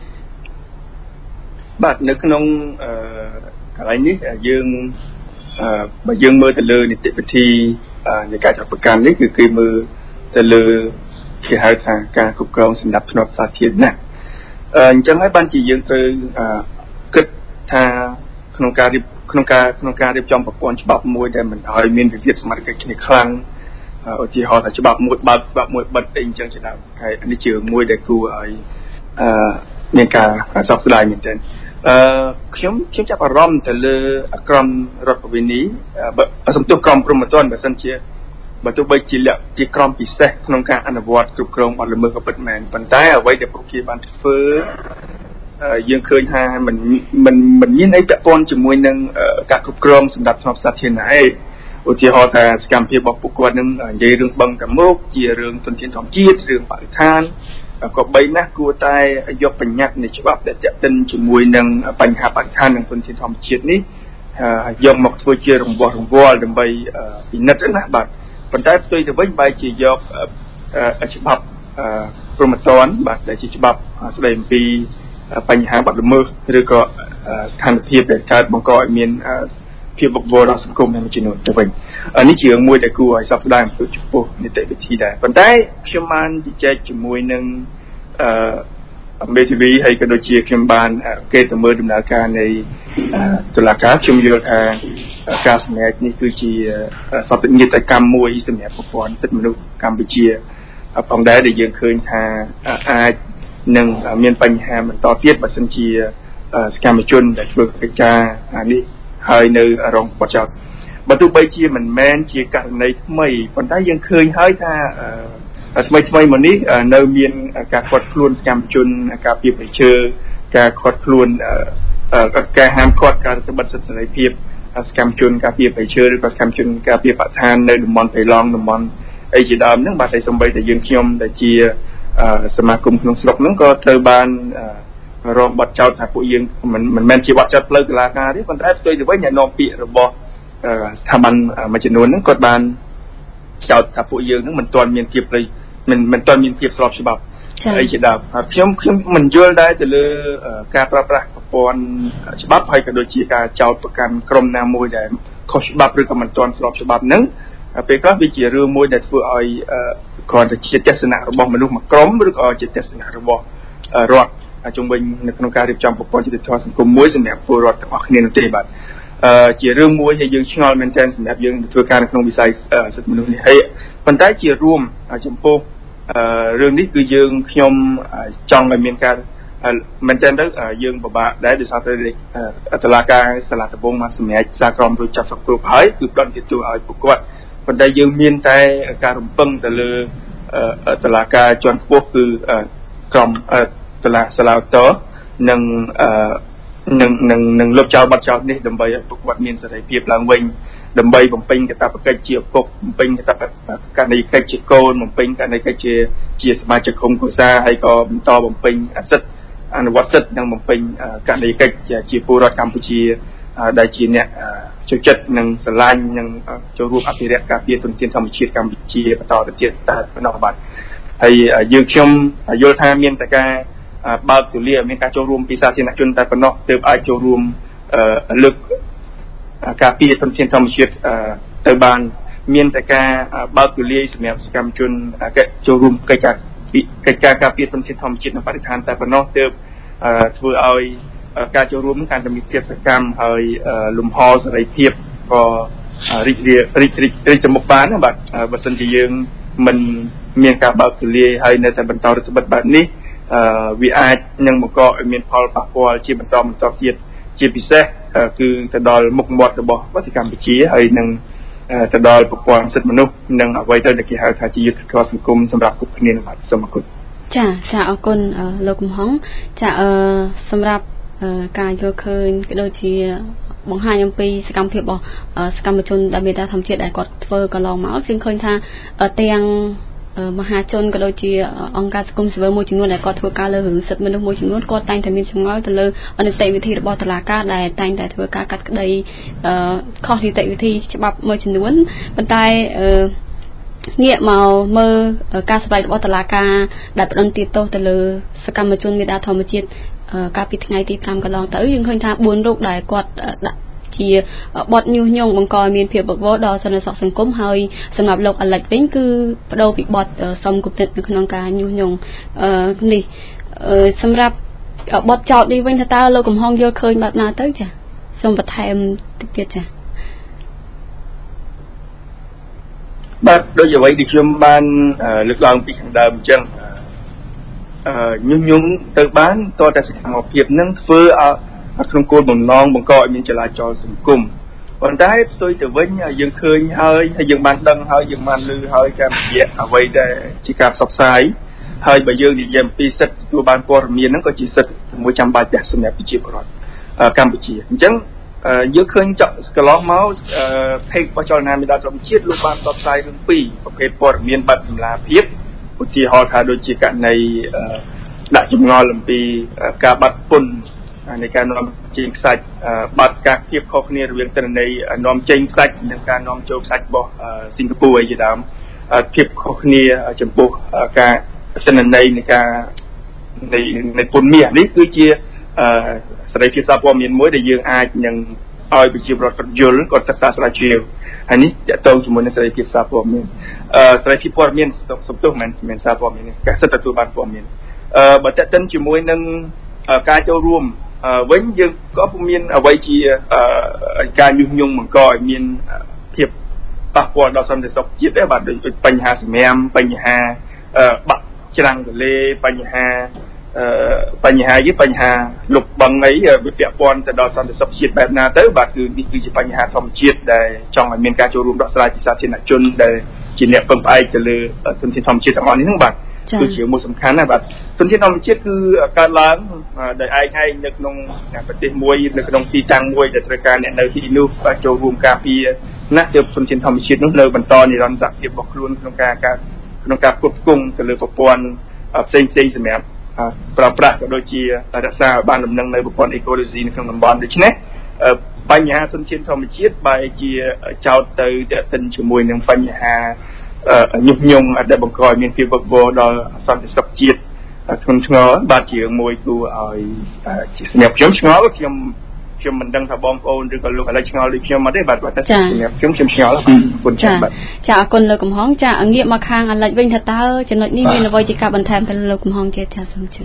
បាទនៅក្នុងកន្លែងនេះយើងបើយើងមើលទៅលើនីតិវិធីនៃការចាប់ប្រកាន់នេះគឺគេមើលទៅលើគេហៅថាការគ្រប់គ្រងសណ្ដាប់ធ្នាប់សាធារណៈអញ្ចឹងហើយបានជាយើងត្រូវគិតថាក្នុងការរៀបក្នុងការក្នុងការរៀបចំប្រព័ន្ធច្បាប់មួយដែលមិនឲ្យមានវិវាទសមត្ថកិច្ចគ្នាខ្លាំងឧទាហរណ៍ថាច្បាប់មួយបើកច្បាប់មួយបិទអីអញ្ចឹងជាដើមហើយនេះជាមួយដែលគួរឲ្យមានការសោកស្ដាយមែនទែនអឺខ្ញុំខ្ញុំចាប់អារម្មណ៍ទៅលើក្រមរដ្ឋបវេនីបើសំទោសក្រមព្រហ្មទណ្ឌបើសិនជាបើទោះបីជាលក្ខជាក្រមពិសេសក្នុងការអនុវត្តគ្រប់គ្រងបទល្មើសក៏ពិតមែនប៉ុន្តែអ្វីដែលពួកគេបានធ្វើយើងឃើញថាมันมันมันមានអីពាក់ព័ន្ធជាមួយនឹងការគ្រប់គ្រងសម្រាប់ធ្នាប់សាធារណៈឯឧទាហរណ៍ថាសកម្មភាពរបស់ពួកគាត់នឹងនិយាយរឿងបឹងកាមុកជារឿងទុនធានធម្មជាតិរឿងបរិស្ថានក៏បីណាស់គួរតែយកបញ្ញត្តិនៃច្បាប់ដែលទាក់ទិនជាមួយនឹងបញ្ហាបរិស្ថាននិងទុនធានធម្មជាតិនេះយកមកធ្វើជារង្វាស់រង្វាល់ដើម្បីពិនិត្យណាបាទប៉ុន្តែផ្ទុយទៅវិញបែរជាយកច្បាប់ព្រហ្មទណ្ឌបាទដែលជាច្បាប់ស្ដីអំពីបញ្ហាបទល្មើសឬក៏ស្ថានភាពដែលកើតបង្កឲ្យមានភាពវឹកវរដល់សង្គមមួយចំនួនទៅវិញនេះជារឿងមួយដែលគួរឲ្យសោកស្ដាយអំពីចំពោះនីតិវិធីដែរប៉ុន្តែខ្ញុំបានជជែកជាមួយនឹងអឺមេធាវីហើយក៏ដូចជាខ្ញុំបានគេទៅមើលដំណើរការនៃតុលាការខ្ញុំយល់ថាការសម្រេចនេះគឺជាសព្វនិច្ចកម្មមួយសម្រាប់ប្រព័ន្ធសិទ្ធិមនុស្សកម្ពុជាផងដែរដែលយើងឃើញថាអាចនឹងមានបញ្ហាបន្តទៀតបើសិនជាសកម្មជនដែលធ្វើកិច្ចការនេះហើយនៅរងបទចោទបើទោះបីជាមិនមែនជាករណីថ្មីប៉ុន្តែយើងឃើញហើយថាថ្មីថ្មីមកនេះនៅមានការខាត់ខ្លួនសកម្មជនការពារប្រជាជនការខាត់ខ្លួនការហាមឃាត់ការរដ្ឋបិទសិទ្ធិសេរីភាពសកម្មជនការពារប្រជាជនឬក៏សកម្មជនការពារបរិស្ថាននៅតំបន់បៃឡង់តំបន់អីជាដើមហ្នឹងបាទតែសូម្បីតែយើងខ្ញុំដែលជាសមាគមក្នុងស្រុកហ្នឹងក៏ត្រូវបានរងបទចោទថាពួកយើងមិនមិនមែនជាបទចោទផ្លូវតុលាការទេប៉ុន្តែផ្ទុយទៅវិញអ្នកនាំពាក្យរបស់ស្ថាប័នមួយចំនួនហ្នឹងគាត់បានចោទថាពួកយើងហ្នឹងមិនទាន់មានភាពមិនមិនទាន់មានភាពស្របច្បាប់អីជាដើមខ្ញុំខ្ញុំមិនយល់ដែរទៅលើការប្រើប្រាស់ប្រព័ន្ធច្បាប់ហើយក៏ដូចជាការចោទប្រកាន់ក្រុមណាមួយដែលខុសច្បាប់ឬក៏មិនទាន់ស្របច្បាប់ហ្នឹងពេលខ្លះវាជារឿងមួយដែលធ្វើឲ្យគ្រាន់តែជាទស្សនៈរបស់មនុស្សមួយក្រុមឬក៏ជាទស្សនៈរបស់រដ្ឋជុំវិញនៅក្នុងការរៀបចំប្រព័ន្ធយុត្តិធម៌សង្គមមួយសម្រាប់ពលរដ្ឋទាំងអស់គ្នានោះទេបាទជារឿងមួយដែលយើងឆ្ងល់មែនទែនសម្រាប់យើងធ្វើការនៅក្នុងវិស័យសិទ្ធិមនុស្សនេះហើយប៉ុន្តែជារួមចំពោះរឿងនេះគឺយើងខ្ញុំចង់ឲ្យមានការមែនទែនទៅយើងពិបាកដែរដោយសារតែតុលាការសាលាដំបងមកសម្រេចសារក្រមរួចចាប់សពគ្រប់ហើយគឺផ្ដន្ទាទោសឲ្យពួកគាត់ប៉ុន្តែយើងមានតែការរំពឹងទៅលើតុលាការជាន់ខ្ពស់គឺក្រមតុលាសាលាឧទ្ធរនឹងនឹងនឹងនឹងលុបចោលបទចោទនេះដើម្បីឲ្យពួកគាត់មានសេរីភាពឡើងវិញដើម្បីបំពេញកាតព្វកិច្ចជាឪពុកបំពេញកាតព្វកិច្ចជាកូនបំពេញកាតព្វកិច្ចជាជាសមាជិកក្រុមគ្រួសារហើយក៏បន្តបំពេញសិទ្ធិអនុវត្តសិទ្ធិនិងបំពេញកាតព្វកិច្ចជាពលរដ្ឋកម្ពុជាដែលជាអ្នកចូលចិត្តនិងស្រឡាញ់និងចូលរួមអភិរក្សការពារធនធានធម្មជាតិកម្ពុជាបន្តទៅទៀតតែប៉ុណ្ណោះបាទហើយយើងខ្ញុំយល់ថាមានតែការបើកទូលាយមានការចូលរួមពីសាធារណជនតែប៉ុណ្ណោះទើបអាចចូលរួមលើកការពារធនធានធម្មជាតិទៅបានមានតែការបើកទូលាយសម្រាប់សកម្មជនចូលរួមកិច្ចការកិច្ចការការពារធនធានធម្មជាតិនិងបរិស្ថានតែប៉ុណ្ណោះទើបធ្វើឲ្យការចូលរួមកាន់តែមានភាពសកម្មហើយលំហសេរីភាពក៏រីករាយរីករីករីកទៅមុខបានណាបាទបើសិនជាយើងមិនមានការបើកទូលាយហើយនៅតែបន្តរដ្ឋបិទបែបនេះវាអាចនឹងបង្កឲ្យមានផលប៉ះពាល់ជាបន្តបន្តទៀតជាពិសេសគឺទៅដល់មុខមាត់របស់ប្រទេសកម្ពុជាហើយនឹងទៅដល់ប្រព័ន្ធសិទ្ធិមនុស្សនិងអ្វីទៅដែលគេហៅថាជាយុទ្ធសាស្ត្រសង្គមសម្រាប់គ្រប់គ្នាបាទសូមអរគុណចាចាអរគុណលោកកំហុងចាអឺសម្រាប់ការយល់ឃើញក៏ដូចជាបង្ហាញអំពីសកម្មភាពរបស់សកម្មជនដែលមេដាធម្មជាតិដែលគាត់ធ្វើកន្លងមកយើងឃើញថាទាំងមហាជនក៏ដូចជាអង្គការសង្គមស៊ីវិលមួយចំនួនដែលគាត់ធ្វើការលើរឿងសិទ្ធិមនុស្សមួយចំនួនគាត់តែងតែមានចម្ងល់ទៅលើនីតិវិធីរបស់តុលាការដែលតែងតែធ្វើការកាត់ក្តីខុសនីតិវិធីច្បាប់មួយចំនួនប៉ុន្តែងាកមកមើលការសម្ដែងរបស់តុលាការដែលផ្តន្ទាទោសទៅលើសកម្មជនមេដាធម្មជាតិកាលពីថ្ងៃទីfiveកន្លងទៅយើងឃើញថាfourរូបដែលគាត់ដាក់ជាបទញុះញង់បង្កឲ្យមានភាពវឹកវរដល់សន្តិសុខសង្គមហើយសម្រាប់លោកអាលិចវិញគឺបដូរពីបទសំគំនិតនៅក្នុងការញុះញង់នេះសម្រាប់បទចោទនេះវិញថាតើលោកកំហុងយល់ឃើញបែបណាទៅចាសូមបន្ថែមតិចទៀតចាបាទដូចអ្វីដែលខ្ញុំបានលើកឡើងពីខាងដើមអញ្ចឹងញុះញង់ទៅបានតើតែសកម្មភាពនឹងធ្វើឲ្យក្នុងគោលបំណងបង្កឲ្យមានចលាចលសង្គមប៉ុន្តែផ្ទុយទៅវិញយើងឃើញហើយហើយយើងបានដឹងហើយយើងបានឮហើយការរយៈអ្វីដែលជាការផ្សព្វផ្សាយហើយបើយើងនិយាយអំពីសិទ្ធិទទួលបានព័ត៌មានហ្នឹងក៏ជាសិទ្ធិមួយចាំបាច់ដែរសម្រាប់ប្រជាពលរដ្ឋកម្ពុជាអញ្ចឹងយើងឃើញចកកន្លងមកផេករបស់ចលនាមេដាធម្មជាតិលោកបានផ្សព្វផ្សាយរឿងពីរប្រភេទព័ត៌មានបាត់តម្លាភាពឧទាហរណ៍ថាដូចជាករណីដាក់ចម្ងល់អំពីការបាត់ពន្ធនៃការនាំចេញខ្សាច់បាត់ការភាពខុសគ្នារវាងទិន្នន័យនាំចេញខ្សាច់និងការនាំចូលខ្សាច់របស់សិង្ហបុរីអីជាដើមភាពខុសគ្នាចំពោះការទិន្នន័យនៃការនៃនៃពន្ធមាសនេះគឺជាសេរីភាពសារព័ត៌មានមួយដែលយើងអាចនឹងឲ្យប្រជាពលរដ្ឋគាត់យល់គាត់សិក្សាស្រាវជ្រាវហើយនេះតកតងជាមួយនឹងសេរីភាពសារព័ត៌មានសេរីភាពព័ត៌មានសំទោសមិនមែនសារព័ត៌មានការសិទ្ធិទទួលបានព័ត៌មានបើតកតិនជាមួយនឹងការចូលរួមវិញយើងក៏ពុំមានអ្វីជាការញុះញង់បង្កឲ្យមានភាពប៉ះពាល់ដល់សន្តិសុខជាតិដែរបាទដូចបញ្ហាសម្រាមបញ្ហាបាក់ច្រាំងទន្លេបញ្ហាបញ្ហាយីបញ្ហាលុបបង្អីវាពាក់ព័ន្ធទៅដល់សន្តិសុខជាតិបែបណាទៅបាទគឺនេះគឺជាបញ្ហាធម្មជាតិដែលចង់ឲ្យមានការចូលរួមដោះស្រាយពីសាធារណជនដែលជាអ្នកពឹងផ្អែកទៅលើធនធានធម្មជាតិទាំងអស់នេះហ្នឹងបាទគឺជាមួយសំខាន់ណាស់បាទធនធានធម្មជាតិគឺកើតឡើងដោយឯងឯងនៅក្នុងប្រទេសមួយនៅក្នុងទីតាំងមួយដែលត្រូវការអ្នកនៅទីនោះចូលរួមការពារណាស់ទើបធនធានធម្មជាតិនោះនៅបន្តនិរន្តរភាពរបស់ខ្លួនក្នុងការក្នុងការគ្រប់គ្រងទៅលើប្រព័ន្ធផ្សេងផ្សេងសម្រាប់ប្រើប្រាស់ក៏ដូចជារក្សាឲ្យបានលំនឹងនៅប្រព័ន្ធអេកូឡូស៊ីនៅក្នុងតំបន់ដូច្នេះបញ្ហាធនធានធម្មជាតិបែរជាចោទទៅទាក់ទិនជាមួយនឹងបញ្ហាញុះញង់ដែលបង្កឲ្យមានភាពវឹកវរដល់សន្តិសុខជាតិធ្ងន់ធ្ងរបាទជារឿងមួយគួរឲ្យជាសម្រាប់ខ្ញុំឆ្ងល់ខ្ញុំខ្ញុំមិនដឹងថាបងប្អូនឬក៏លោកអាឡិចឆ្ងល់ដូចខ្ញុំអត់ទេបាទតែសម្រាប់ខ្ញុំខ្ញុំឆ្ងល់បាទអរគុណចា៎បាទចាអរគុណលោកកំហុងចាងាកមកខាងអាឡិចវិញថាតើចំណុចនេះមានអ្វីជាការបន្ថែមទៅលើលោកកំហុងទៀតចាសូមជឿ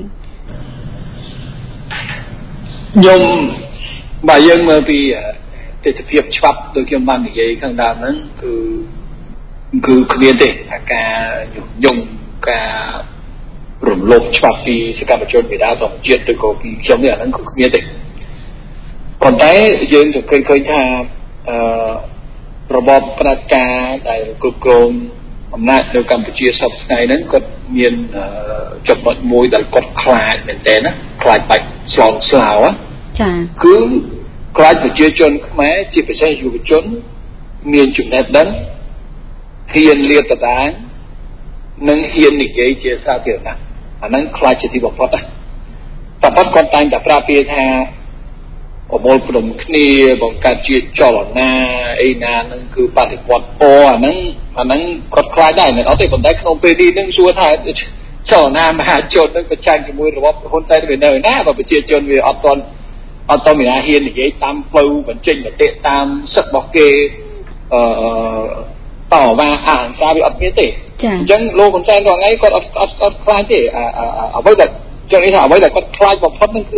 ខ្ញុំបើយើងមើលពីទស្សនវិជ្ជាច្បាប់ដូចខ្ញុំបាននិយាយខាងដើមហ្នឹងគឺគឺគ្មានទេការញុះញង់ការរំលោភច្បាប់ពីសកម្មជនមេដាធម្មជាតិឬក៏ពីខ្ញុំនេះអាហ្នឹងគឺគ្មានទេប៉ុន្តែយើងទៅឃើញឃើញថាអឺរបបផ្ដាច់ការដែលគ្រប់គ្រងអំណាចនៅកម្ពុជាសពថ្ងៃហ្នឹងគាត់មានចំណុចមួយដែលគាត់ខ្លាចមែនតើណាខ្លាចបាច់ស្លងស្លោចាគឺខ្លាចប្រជាជនខ្មែរជាពិសេសយុវជនមានចំណេះដឹងហ៊ានលាតត្រដាងនិងហ៊ាននិយាយជាសាធារណៈអាហ្នឹងខ្លាចជាទីបំផុតតែប៉ុន្តែគាត់តែងតែប្រាប់ពីថាអមូលព្រមគ្នាបង្កើតជាចលនាអីណាហ្នឹងគឺបដិវត្តពណ៌អាហ្នឹងអាហ្នឹងគាត់ខ្លាចដែរមិនអត់ទេប៉ុន្តែក្នុងពេលនេះនឹងសួរថាចលនាមហាជននឹងប្រឆាំងជាមួយរបបហ៊ុនសែនវានៅណាបើប្រជាជនវាអត់ទាន់អត់ទាន់មានហ៊ាននិយាយតាមផ្លូវបញ្ចេញមតិតាមសិទ្ធិរបស់គេអឺតោះว่าអាអង្សាវាអត់មានទេអញ្ចឹងលោកហ៊ុនសែនរាល់ថ្ងៃគាត់អត់អត់អត់ខ្លាចទេអ្វីដែលចឹងនេះថាអ្វីដែលគាត់ខ្លាចបំផុតនឹងគឺណា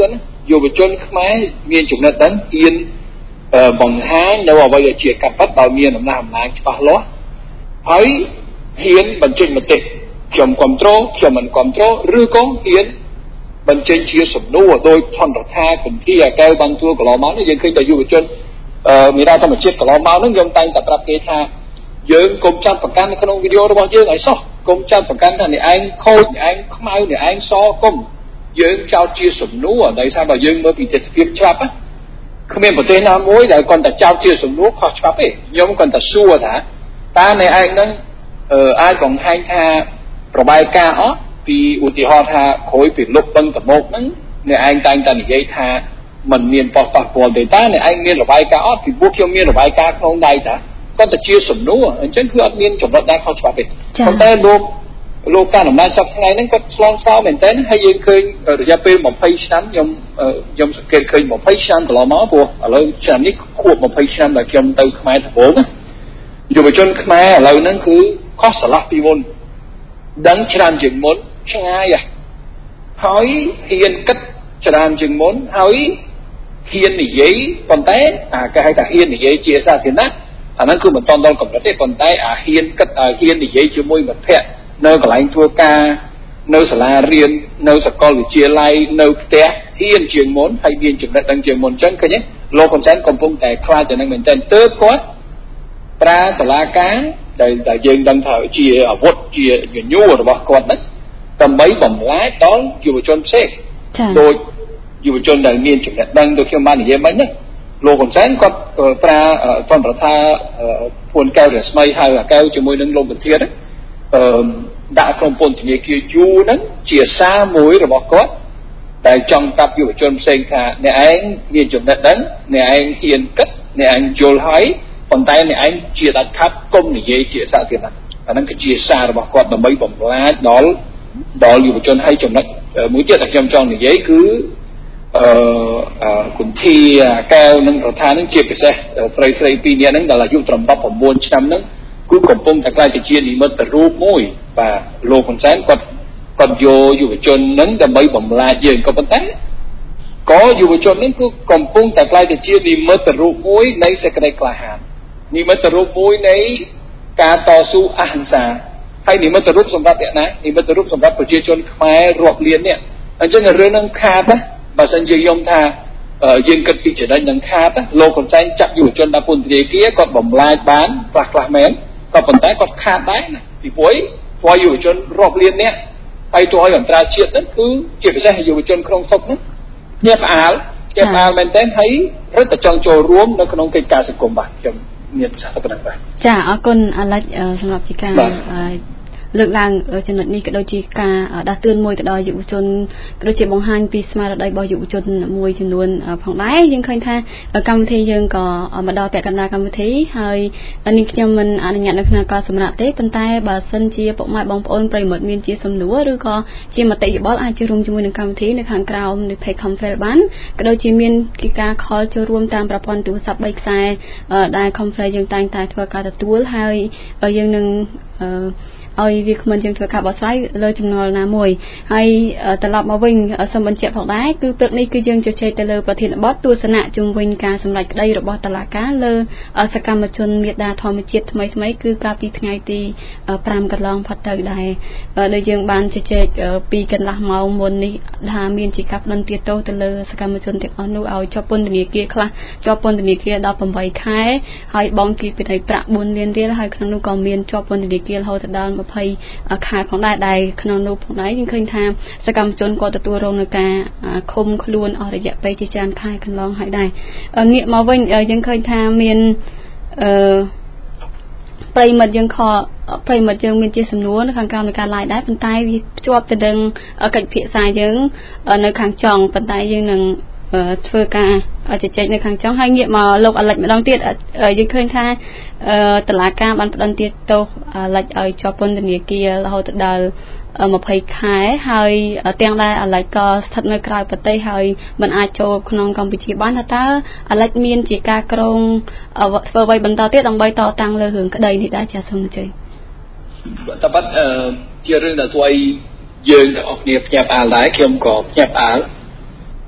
យុវជនខ្មែរមានចំណេះដឹងហ៊ានបង្ហាញនៅអ្វីដែលជាការពិតដោយមានអំណាចអំណាចច្បាស់លាស់ហើយហ៊ានបញ្ចេញមតិខ្ញុំគ្រប់គ្រងខ្ញុំមិនគ្រប់គ្រងឬក៏ហ៊ានបញ្ចេញជាសំណួរដោយថនរដ្ឋាគន្ធាអាកែវបានទួលកន្លងមកនេះយើងឃើញតែយុវជនមេដាធម្មជាតិកន្លងមកហ្នឹងខ្ញុំតែងតែប្រាប់គេថាយើងកុំចាប់ប្រកាន់នៅក្នុងវីដេអូរបស់យើងឲ្យសោះកុំចាប់ប្រកាន់ថាអ្នកឯងខូចអ្នកឯងខ្មៅអ្នកឯងសកុំយើងចោទជាសំណួរដោយសារបើយើងមើលពីទស្សនវិជ្ជាច្បាប់គ្មានប្រទេសណាមួយដែលគាត់តែចោទជាសំណួរខុសច្បាប់ទេខ្ញុំគាត់តែសួរថាតើអ្នកឯងហ្នឹងអាចបង្ហាញថារបាយការណ៍អត់ពីឧទាហរណ៍ថាក្រោយពីលុបបឹងតមោកហ្នឹងអ្នកឯងតែងតែនិយាយថាมันមានប៉ះប៉ះពាល់ទេតើអ្នកឯងមានរបាយការណ៍អត់ពីពួកខ្ញុំមានរបាយការណ៍ក្នុងដៃតាគាត់តែជាសំណួរអញ្ចឹងគឺអត់មានចំណុចដែលខុសច្បាប់ទេប៉ុន្តែលោកលោកការអំណាចសប្តាហ៍ថ្ងៃហ្នឹងគាត់ឆ្លងឆ្លោមែនតើហើយយើងឃើញរយៈពេល20ឆ្នាំខ្ញុំខ្ញុំសង្កេតឃើញ20ឆ្នាំកន្លងមកព្រោះឥឡូវឆ្នាំនេះខួប20ឆ្នាំដែលខ្ញុំទៅខ្មែរដំបូងយុវជនខ្មែរឥឡូវហ្នឹងគឺខុសឆ្លាស់ពីមុនដឹងច្រើនជាងមុនឆ្ងាយហើយហ៊ានគិតច្រើនជាងមុនហើយហ៊ាននិយាយប៉ុន្តែអាគេហៅថាហ៊ាននិយាយជាសាធារណៈអាហ្នឹងគឺមិនតន់ដល់កម្រិតទេប៉ុន្តែអាហ៊ានគិតហ៊ាននិយាយជាមួយមិត្តភ័ក្តិនៅកន្លែងធ្វើការនៅសាលារៀននៅសាកលវិទ្យាល័យនៅផ្ទះហ៊ានជាងមុនហើយមានចំណេះដឹងជាងមុនអញ្ចឹងឃើញទេលោកហ៊ុនសែនកំពុងតែខ្លាចទៅនឹងមែនទែនទើបគាត់ប្រើតុលាការដែលដែលយើងដឹងថាជាអាវុធជាញញួររបស់គាត់ហ្នឹងដើម្បីបំលែកដល់យុវជនផ្សេងដោយយុវជនដែលមានចំណេះដឹងដូចខ្ញុំបាននិយាយមិញហ្នឹងលោកហ៊ុនសែនគាត់ប្រើតន្តរដ្ឋាភួនកែវរស្មីហៅអាកែវជាមួយនឹងលោកវិធានអឺដាក់ក្រុមពន្ធនាគារយូរហ្នឹងជាសារមួយរបស់គាត់ដែលចង់កាប់យុវជនផ្សេងថាអ្នកឯងមានចំណេះដឹងអ្នកឯងហ៊ានគិតអ្នកឯងយល់ហើយប៉ុន្តែអ្នកឯងជាដាច់ខាត់កុំនិយាយជាសាធារណៈអាហ្នឹងគឺជាសាររបស់គាត់ដើម្បីបំលាញដល់ដល់យុវជនហើយចំណុចមួយទៀតដែលខ្ញុំចង់និយាយគឺអឺគុន្ធាកែវនិងរដ្ឋានឹងជាពិសេសស្រីស្រីពីរនាក់ហ្នឹងដែលអាយុត្រឹម19ឆ្នាំហ្នឹងគឺកំពុងតែក្លាយទៅជានិមិត្តរូបមួយបាទលោកហ៊ុនសែនគាត់គាត់យកយុវជនហ្នឹងដើម្បីបំលាញយើងក៏ប៉ុន្តែក៏យុវជនហ្នឹងគឺកំពុងតែក្លាយទៅជានិមិត្តរូបមួយនៃសេចក្តីក្លាហាននិមិត្តរូបមួយនៃការតស៊ូអហិង្សាហើយនិមិត្តរូបសម្រាប់អ្នកណានិមិត្តរូបសម្រាប់ប្រជាជនខ្មែររាប់លាននេះអញ្ចឹងរឿងហ្នឹងខាតណាបើសិនជាខ្ញុំថាយើងគិតពីចំណេញនឹងខាតលោកហ៊ុនសែនចាក់យុវជនដល់ពន្ធនាគារគាត់បំលាញបានខ្លះខ្លះមែនក៏ប៉ុន្តែគាត់ខាតដែរណាពីព្រោះព្រោះយុវជនរាប់លាននេះហើយទោះឲ្យអន្តរជាតិហ្នឹងគឺជាពិសេសយុវជនក្នុងស្រុកហ្នឹងញាក់ផ្អើលញាក់ផ្អើលមែនទែនហើយរឹតតែចង់ចូលរួមនៅក្នុងកិច្ចការសង្គមបាទខ្ញុំមានប្រសាសន៍ប៉ុណ្ណឹងបាទចាអរគុណអាឡិចសម្រាប់ជាការលើកឡើងចំណុចនេះក៏ដូចជាការដាស់តឿនមួយទៅដល់យុវជនក៏ដូចជាបង្ហាញពីស្មារតីរបស់យុវជនមួយចំនួនផងដែរយើងឃើញថាកម្មវិធីយើងក៏មកដល់ពាក់កណ្ដាលកម្មវិធីហើយនេះខ្ញុំមិនអនុញ្ញាតនៅក្នុងការសម្រាប់ទេប៉ុន្តែបើសិនជាពុកម៉ែបងប្អូនប្រិយមិត្តមានជាសំណួរឬក៏ជាមតិយោបល់អាចចូលរួមជាមួយនឹងកម្មវិធីនៅខាងក្រោមនៃ page Confrel បានក៏ដូចជាមានកិច្ចការ call ចូលរួមតាមប្រព័ន្ធទូរស័ព្ទបីខ្សែដែល Confrel យើងតែងតែធ្វើការទទួលហើយយើងនឹងឲ្យវាគ្មិនយើងធ្វើការបោះស្រាយលើចំណុចណាមួយហើយត្រឡប់មកវិញសូមបញ្ជាក់ផងដែរគឺព្រឹកនេះគឺយើងជជែកទៅលើប្រធានបទទស្សនៈជំវិញការសម្រេចក្តីរបស់តុលាការលើសកម្មជនមេដាធម្មជាតិថ្មីថ្មីគឺកាលពីថ្ងៃទី5កន្លងផុតទៅដែរដោយយើងបានជជែកពីកន្លះម៉ោងមុននេះថាមានជាការផ្តន្ទាទោសទៅលើសកម្មជនទាំងអស់នោះឲ្យជាប់ពន្ធនាគារខ្លះជាប់ពន្ធនាគារដល់8ខែហើយបង់គីពីនៃប្រាក់4លានរៀលហើយក្នុងនោះក៏មានជាប់ពន្ធនាគាររហូតដល់20ខែផងដែរដែលក្នុងនោះផងដែរយើងឃើញថាសកម្មជនគាត់ទទួលរងនឹងការឃុំខ្លួនអស់រយៈពេលជាច្រើនខែកន្លងហើយដែរងាកមកវិញយើងឃើញថាមានអឺប្រិមិត្តយើងខប្រិមិត្តយើងមានជាសំណួរនៅខាងក្រោមនៃការ live ដែរប៉ុន្តែវាភ្ជាប់ទៅនឹងកិច្ចពិភាក្សាយើងនៅខាងចុងប៉ុន្តែយើងនឹងធ្វើការជជែកនៅខាងចុងហើយងាកមកលោកអាលិចម្ដងទៀតយើងឃើញថាតុលាការបានផ្តន្ទាទោសអាលិចឲ្យជាប់ពន្ធនាគាររហូតដល់20ខែហើយទាំងដែរអាលិចក៏ស្ថិតនៅក្រៅប្រទេសហើយមិនអាចចូលក្នុងកម្ពុជាបានថាតើអាលិចមានជាការក្រងធ្វើអ្វីបន្តទៀតដើម្បីតតាំងលើរឿងក្តីនេះដែរចាសូមអញ្ជើញតែបាត់ជារឿងដែលធ្វើឲ្យយើងទាំងអស់គ្នាភ្ញាក់ផ្អើលដែរខ្ញុំក៏ភ្ញាក់ផ្អើល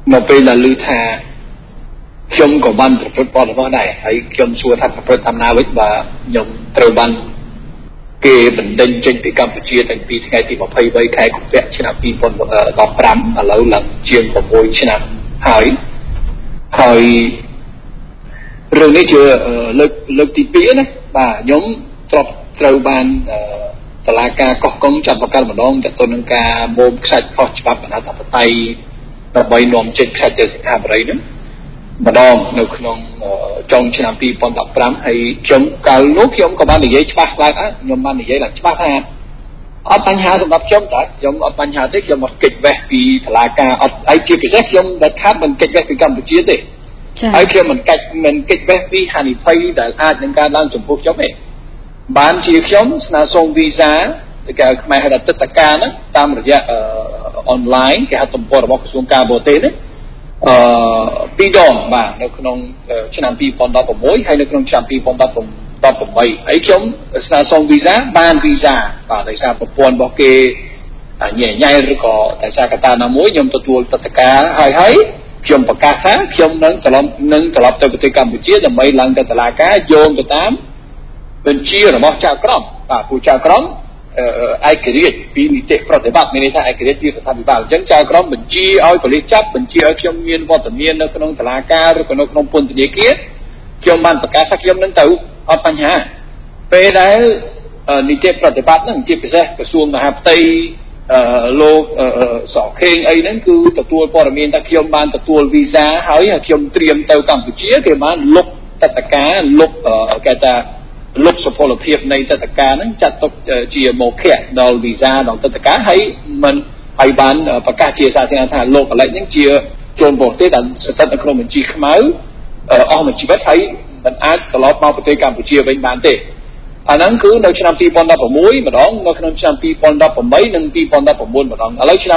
mà bây là lưu thà trong của ban thực hiện bọn nó này hãy trong xua thật thực tham na với và nhầmត្រូវbanគេបណ្ដឹងចេញពីកម្ពុជាតាំងពីថ្ងៃទី23ខែកុម្ភៈឆ្នាំ2015ឥឡូវឡើងជាង6ឆ្នាំហើយហើយរឿងនេះជាលើកលើកទី2ណាបាទខ្ញុំទ្របត្រូវបានតឡាការកោះកុងចាប់ប្រកាន់ម្ដងទៅទៅនឹងការបូមខ្សាច់ខុសច្បាប់អនាធិបតេយ្យដើម្បីនាំចេញខ្សាច់ទៅសិង្ហបុរីហ្នឹងម្ដងនៅក្នុងចុងឆ្នាំ2015ហើយខ្ញុំកាលនោះខ្ញុំក៏បាននិយាយច្បាស់ឡើងខ្ញុំបាននិយាយឡើងច្បាស់ថាអត់បញ្ហាសម្រាប់ខ្ញុំតែខ្ញុំអត់បញ្ហាទេខ្ញុំអត់កិច្ចវេះពីតុលាការអត់ហើយជាពិសេសខ្ញុំដាច់ខាតមិនកិច្ចវេះពីកម្ពុជាទេហើយខ្ញុំមិនកិច្ចមិនកិច្ចវេះពីហានិភ័យដែលអាចនឹងកើតឡើងចំពោះខ្ញុំទេបានជាខ្ញុំស្នើសុំវីសាទៅកៅខ្មែរហៅថាទឹកតការហ្នឹងតាមរយៈអនឡាញគេហៅទំព័ររបស់ក្រសួងការបរទេសនេះអឺពីរដងបាទនៅក្នុងឆ្នាំ2016ហើយនៅក្នុងឆ្នាំ2018ហើយខ្ញុំស្នើសុំវីសាបានវីសាបាទដោយសារប្រព័ន្ធរបស់គេញ៉ែញ៉ៃឬក៏ដោយសារកត្តាណាមួយខ្ញុំទទួលទឹកតការហើយហើយខ្ញុំប្រកាសថាខ្ញុំនឹងត្រឡប់នឹងត្រឡប់ទៅប្រទេសកម្ពុជាដើម្បីឡើងទៅតុលាការយោងទៅតាមបញ្ជារបស់ចៅក្រមបាទពូចៅក្រមឯករាជ្យពីនីតិប្រតិបត្តិមានន័យថាឯករាជ្យពីរដ្ឋាភិបាលអញ្ចឹងចៅក្រមបញ្ជាឲ្យប៉ូលីសចាប់បញ្ជាឲ្យខ្ញុំមានវត្តមាននៅក្នុងតុលាការឬក៏នៅក្នុងពន្ធនាគារខ្ញុំបានប្រកាសថាខ្ញុំនឹងទៅអត់បញ្ហាពេលដែលនីតិប្រតិបត្តិហ្នឹងជាពិសេសក្រសួងមហាផ្ទៃលោកសខេងអីហ្នឹងគឺទទួលព័ត៌មានថាខ្ញុំបានទទួលវីសាហើយខ្ញុំត្រៀមទៅកម្ពុជាគេបានលុបតតការលុបគេថាលុបសុពលភាពនៃតតការហ្នឹងចាត់ទុកជាមោខៈដល់វីសាដល់តតការហើយមិនហើយបានប្រកាសជាសាធារណៈថាលោកកលិចហ្នឹងជាជនបរទេសដែលស្ថិតនៅក្នុងបញ្ជីខ្មៅអស់មួយជីវិតហើយមិនអាចត្រឡប់មកប្រទេសកម្ពុជាវិញបានទេអាហ្នឹងគឺនៅឆ្នាំ2016ម្ដងនៅក្នុងឆ្នាំ2018និង2019ម្ដងឥឡូវឆ្នាំ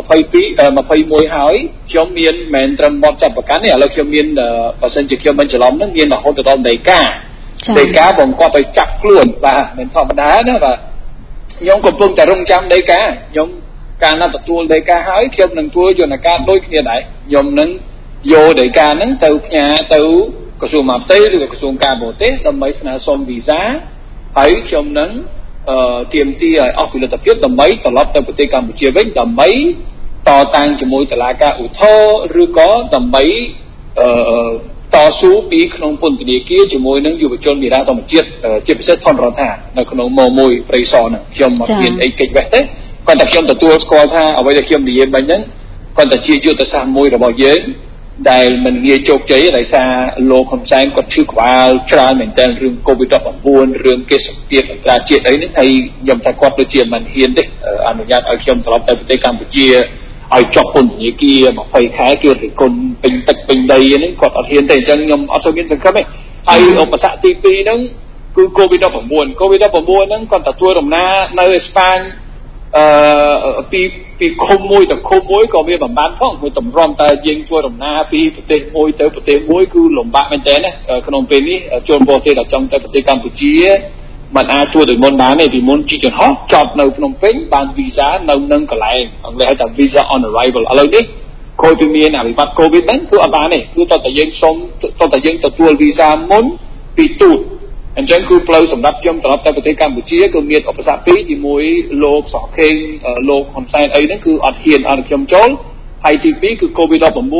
2022ហើយខ្ញុំមានមិនត្រឹមបទចាប់ប្រកាន់ទេឥឡូវខ្ញុំមានបើសិនជាខ្ញុំមិនច្រឡំហ្នឹងមានរហូតដល់ដីកាដីកាបង្គាប់ឲ្យចាប់ខ្លួនបាទមិនធម្មតាណាបាទខ្ញុំកំពុងតែរងចាំដីកាខ្ញុំកាលណាទទួលដីកាហើយខ្ញុំនឹងធ្វើយន្តការដូចគ្នាដែរខ្ញុំនឹងយកដីកាហ្នឹងទៅផ្ញើទៅក្រសួងមហាផ្ទៃឬក៏ក្រសួងការបរទេសដើម្បីស្នើសុំវីសាហើយខ្ញុំនឹងទាមទារឲ្យអស់ពលិទ្ធភាពដើម្បីត្រឡប់ទៅប្រទេសកម្ពុជាវិញដើម្បីតតាំងជាមួយតុលាការឧទ្ធរឬក៏ដើម្បីតស៊ូពីក្នុងពន្ធនាគារជាមួយនឹងយុវជនមេរាធម្មជាតិជាពិសេសថនរដ្ឋានៅក្នុងមមួយព្រៃសរហ្នឹងខ្ញុំអត់មានអីកិច្ចវេះទេគាត់តែខ្ញុំទទួលស្គាល់ថាអ្វីដែលខ្ញុំនិយាយមិញហ្នឹងគាត់តែជាយុទ្ធសាស្ត្រមួយរបស់យើងដែលមិនងាយជោគជ័យដោយសារលោកហ៊ុនសែនគាត់ឈឺក្បាលច្រើនមែនទែនរឿង COVID 19 រឿងគេសម្ពាធអន្តរជាតិអីហ្នឹងហើយខ្ញុំថាគាត់ដូចជាមិនហ៊ានទេអនុញ្ញាតឲ្យខ្ញុំត្រឡប់ទៅប្រទេសកម្ពុជាឲ្យចប់ពន្ធនាគារ20ខែគេរិះគន់ពេញទឹកពេញដីហ្នឹងគាត់អត់ហ៊ានទេអញ្ចឹងខ្ញុំអត់សូវមានសង្ឃឹមទេហើយឧបសគ្គទី2ហ្នឹងគឺ COVID 19 COVID 19 ហ្នឹងគាត់ទទួលដំណើរនៅអេស្ប៉ាញអឺពីពីឃុំមួយទៅឃុំមួយក៏វាមិនបានផងមួយតម្រាំតែយើងធ្វើដំណើរពីប្រទេសមួយទៅប្រទេសមួយគឺលំបាកមែនទែនណាក្នុងពេលនេះជនបរទេសដែលចង់ទៅប្រទេសកម្ពុជាមិនអាចធ្វើដោយមុនបានទេពីមុនជិះយន្តហោះចប់នៅភ្នំពេញបានវីសានៅនឹងកន្លែងអង់គ្លេសហៅថា visa on arrival ឥឡូវនេះខូចពីមានអភិបត្តិ COVID ហ្នឹងគឺអត់បានទេគឺតើតើយើងសុំតើតើយើងទទួលវីសាមុនពីទូតអញ្ចឹងគឺផ្លូវសម្រាប់ខ្ញុំត្រឡប់ទៅប្រទេសកម្ពុជាគឺមានឧបសគ្គពីរជាមួយលោកសខេងលោកហ៊ុនសែនអីហ្នឹងគឺអត់ហ៊ានអត់ខ្ញុំចូលហើយទីពីរគឺ COVID